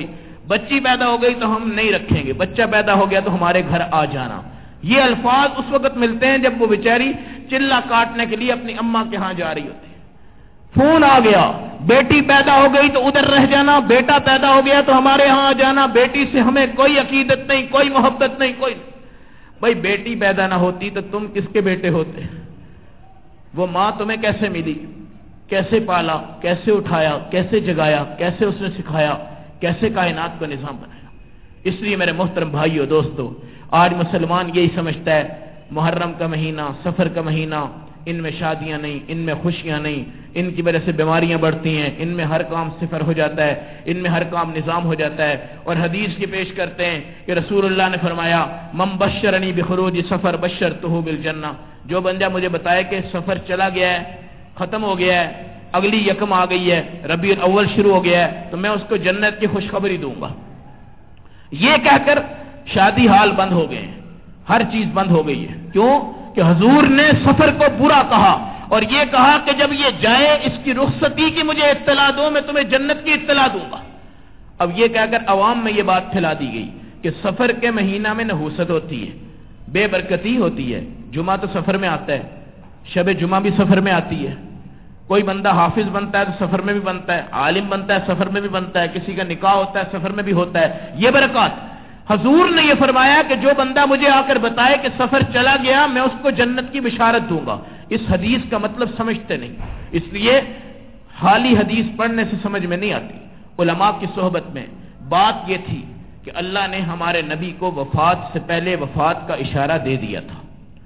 بچی پیدا ہو گئی تو ہم نہیں رکھیں گے، بچہ پیدا ہو گیا تو ہمارے گھر آ جانا. یہ الفاظ اس وقت ملتے ہیں جب وہ بیچاری چلا کاٹنے کے لیے اپنی اماں کے ہاں جا رہی ہوتی ہے. فون آ گیا، بیٹی پیدا ہو گئی تو ادھر رہ جانا، بیٹا پیدا ہو گیا تو ہمارے ہاں آ جانا، بیٹی سے ہمیں کوئی عقیدت نہیں، کوئی محبت نہیں، کوئی. بھائی بیٹی پیدا نہ ہوتی تو تم کس کے بیٹے ہوتے؟ وہ ماں تمہیں کیسے ملی، کیسے پالا، کیسے اٹھایا، کیسے جگایا، کیسے اس نے سکھایا، کیسے کائنات کا نظام بنایا. اس لیے میرے محترم بھائیو دوستو، آج مسلمان یہی سمجھتا ہے محرم کا مہینہ، سفر کا مہینہ، ان میں شادیاں نہیں، ان میں خوشیاں نہیں، ان کی وجہ سے بیماریاں بڑھتی ہیں، ان میں ہر کام صفر ہو جاتا ہے، ان میں ہر کام نظام ہو جاتا ہے. اور حدیث کی پیش کرتے ہیں کہ رسول اللہ نے فرمایا من بشرنی بخروج سفر بشرتہ بالجنہ، جو بندہ مجھے بتائے کہ سفر چلا گیا ہے، ختم ہو گیا ہے، اگلی یکم آ گئی ہے، ربیع الاول شروع ہو گیا ہے، تو میں اس کو جنت کی خوشخبری دوں گا. یہ کہہ کر شادی حال بند ہو گئے ہیں، ہر چیز بند ہو گئی ہے. کیوں؟ کہ حضور نے سفر کو برا کہا اور یہ کہا کہ جب یہ جائے اس کی رخصتی کی مجھے اطلاع دو، میں تمہیں جنت کی اطلاع دوں گا. اب یہ کہہ کر عوام میں یہ بات پھیلا دی گئی کہ سفر کے مہینہ میں نحوست ہوتی ہے، بے برکتی ہوتی ہے. جمعہ تو سفر میں آتا ہے، شب جمعہ بھی سفر میں آتی ہے. کوئی بندہ حافظ بنتا ہے تو سفر میں بھی بنتا ہے، عالم بنتا ہے سفر میں بھی بنتا ہے، کسی کا نکاح ہوتا ہے سفر میں بھی ہوتا ہے. یہ برکات حضور نے یہ فرمایا کہ جو بندہ مجھے آ کر بتائے کہ سفر چلا گیا میں اس کو جنت کی بشارت دوں گا. اس حدیث کا مطلب سمجھتے نہیں، اس لیے خالی حدیث پڑھنے سے سمجھ میں نہیں آتی. علماء کی صحبت میں بات یہ تھی کہ اللہ نے ہمارے نبی کو وفات سے پہلے وفات کا اشارہ دے دیا تھا،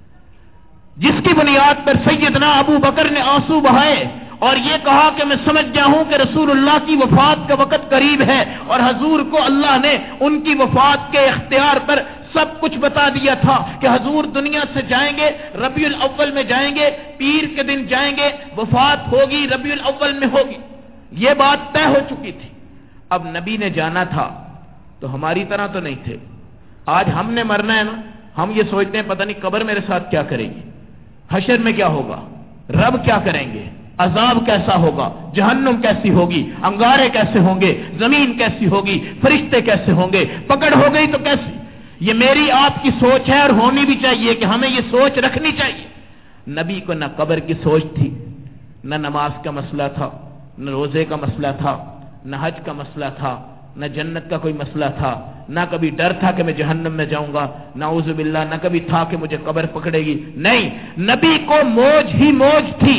جس کی بنیاد پر سیدنا ابو بکر نے آنسو بہائے اور یہ کہا کہ میں سمجھ جاؤں کہ رسول اللہ کی وفات کا وقت قریب ہے. اور حضور کو اللہ نے ان کی وفات کے اختیار پر سب کچھ بتا دیا تھا کہ حضور دنیا سے جائیں گے، ربیع الاول میں جائیں گے، پیر کے دن جائیں گے، وفات ہوگی ربیع الاول میں ہوگی. یہ بات طے ہو چکی تھی. اب نبی نے جانا تھا تو ہماری طرح تو نہیں تھے. آج ہم نے مرنا ہے نا، ہم یہ سوچتے ہیں پتہ نہیں قبر میرے ساتھ کیا کرے گی، حشر میں کیا ہوگا، رب کیا کریں گے، عذاب کیسا ہوگا، جہنم کیسی ہوگی، انگارے کیسے ہوں گے، زمین کیسی ہوگی، فرشتے کیسے ہوں گے، پکڑ ہو گئی تو کیسی. یہ میری آپ کی سوچ ہے اور ہونی بھی چاہیے کہ ہمیں یہ سوچ رکھنی چاہیے. نبی کو نہ قبر کی سوچ تھی، نہ نماز کا مسئلہ تھا، نہ روزے کا مسئلہ تھا، نہ حج کا مسئلہ تھا، نہ جنت کا کوئی مسئلہ تھا، نہ کبھی ڈر تھا کہ میں جہنم میں جاؤں گا، نعوذ باللہ، نہ کبھی تھا کہ مجھے قبر پکڑے گی. نہیں، نبی کو موج ہی موج تھی،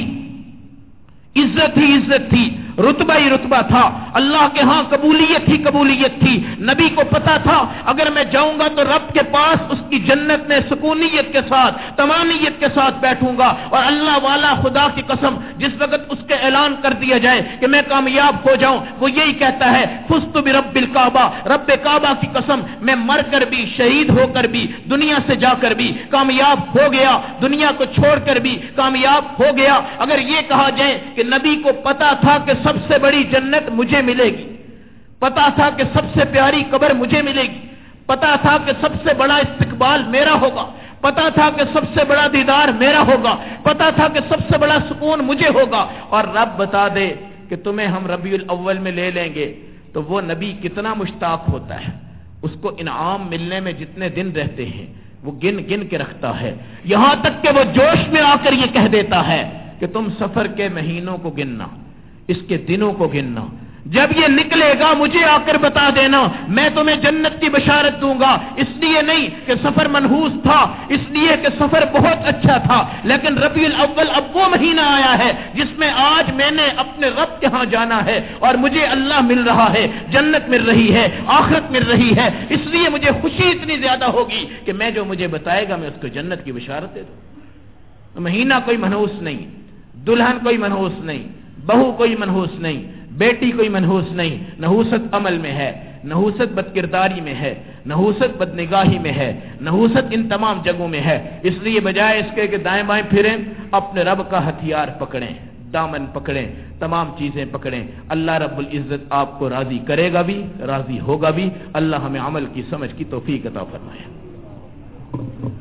عزت ہی عزت تھی، رتبہ ہی رتبہ تھا، اللہ کے ہاں قبولیت ہی قبولیت تھی. نبی کو پتا تھا اگر میں جاؤں گا تو رب کے پاس اس کی جنت میں سکونیت کے ساتھ، تمانیت کے ساتھ بیٹھوں گا. اور اللہ والا خدا کی قسم جس وقت اس کے اعلان کر دیا جائے کہ میں کامیاب ہو جاؤں، وہ یہی کہتا ہے فزت برب الکعبہ، رب کعبہ کی قسم میں مر کر بھی، شہید ہو کر بھی، دنیا سے جا کر بھی کامیاب ہو گیا، دنیا کو چھوڑ کر بھی کامیاب ہو گیا. اگر یہ کہا جائے کہ نبی کو پتا تھا کہ سب سے بڑی جنت مجھے ملے گی، پتا تھا کہ سب سے پیاری قبر مجھے ملے گی، پتا تھا کہ سب سے بڑا استقبال میرا ہوگا، پتا تھا کہ سب سے بڑا دیدار میرا ہوگا، پتا تھا کہ سب سے بڑا سکون مجھے ہوگا، اور رب بتا دے کہ تمہیں ہم ربیع الاول میں لے لیں گے، تو وہ نبی کتنا مشتاق ہوتا ہے. اس کو انعام ملنے میں جتنے دن رہتے ہیں وہ گن گن کے رکھتا ہے، یہاں تک کہ وہ جوش میں آ کر یہ کہہ دیتا ہے کہ تم سفر کے مہینوں کو گننا، اس کے دنوں کو گننا، جب یہ نکلے گا مجھے آ کر بتا دینا، میں تمہیں جنت کی بشارت دوں گا. اس لیے نہیں کہ سفر منحوس تھا، اس لیے کہ سفر بہت اچھا تھا، لیکن ربیع الاول اب وہ مہینہ آیا ہے جس میں آج میں نے اپنے رب کے ہاں جانا ہے اور مجھے اللہ مل رہا ہے، جنت مل رہی ہے، آخرت مل رہی ہے. اس لیے مجھے خوشی اتنی زیادہ ہوگی کہ میں جو مجھے بتائے گا میں اس کو جنت کی بشارت دے دوں. مہینہ کوئی منحوس نہیں، دلہن کوئی منحوس نہیں، بہو کوئی منحوس نہیں، بیٹی کوئی منحوس نہیں. نحوست عمل میں ہے، نحوست بد کرداری میں ہے، نحوست بد نگاہی میں ہے، نحوست ان تمام جگہوں میں ہے. اس لیے بجائے اس کے کہ دائیں بائیں پھریں، اپنے رب کا ہتھیار پکڑیں، دامن پکڑیں، تمام چیزیں پکڑیں. اللہ رب العزت آپ کو راضی کرے گا بھی، راضی ہوگا بھی. اللہ ہمیں عمل کی سمجھ کی توفیق عطا فرمائے.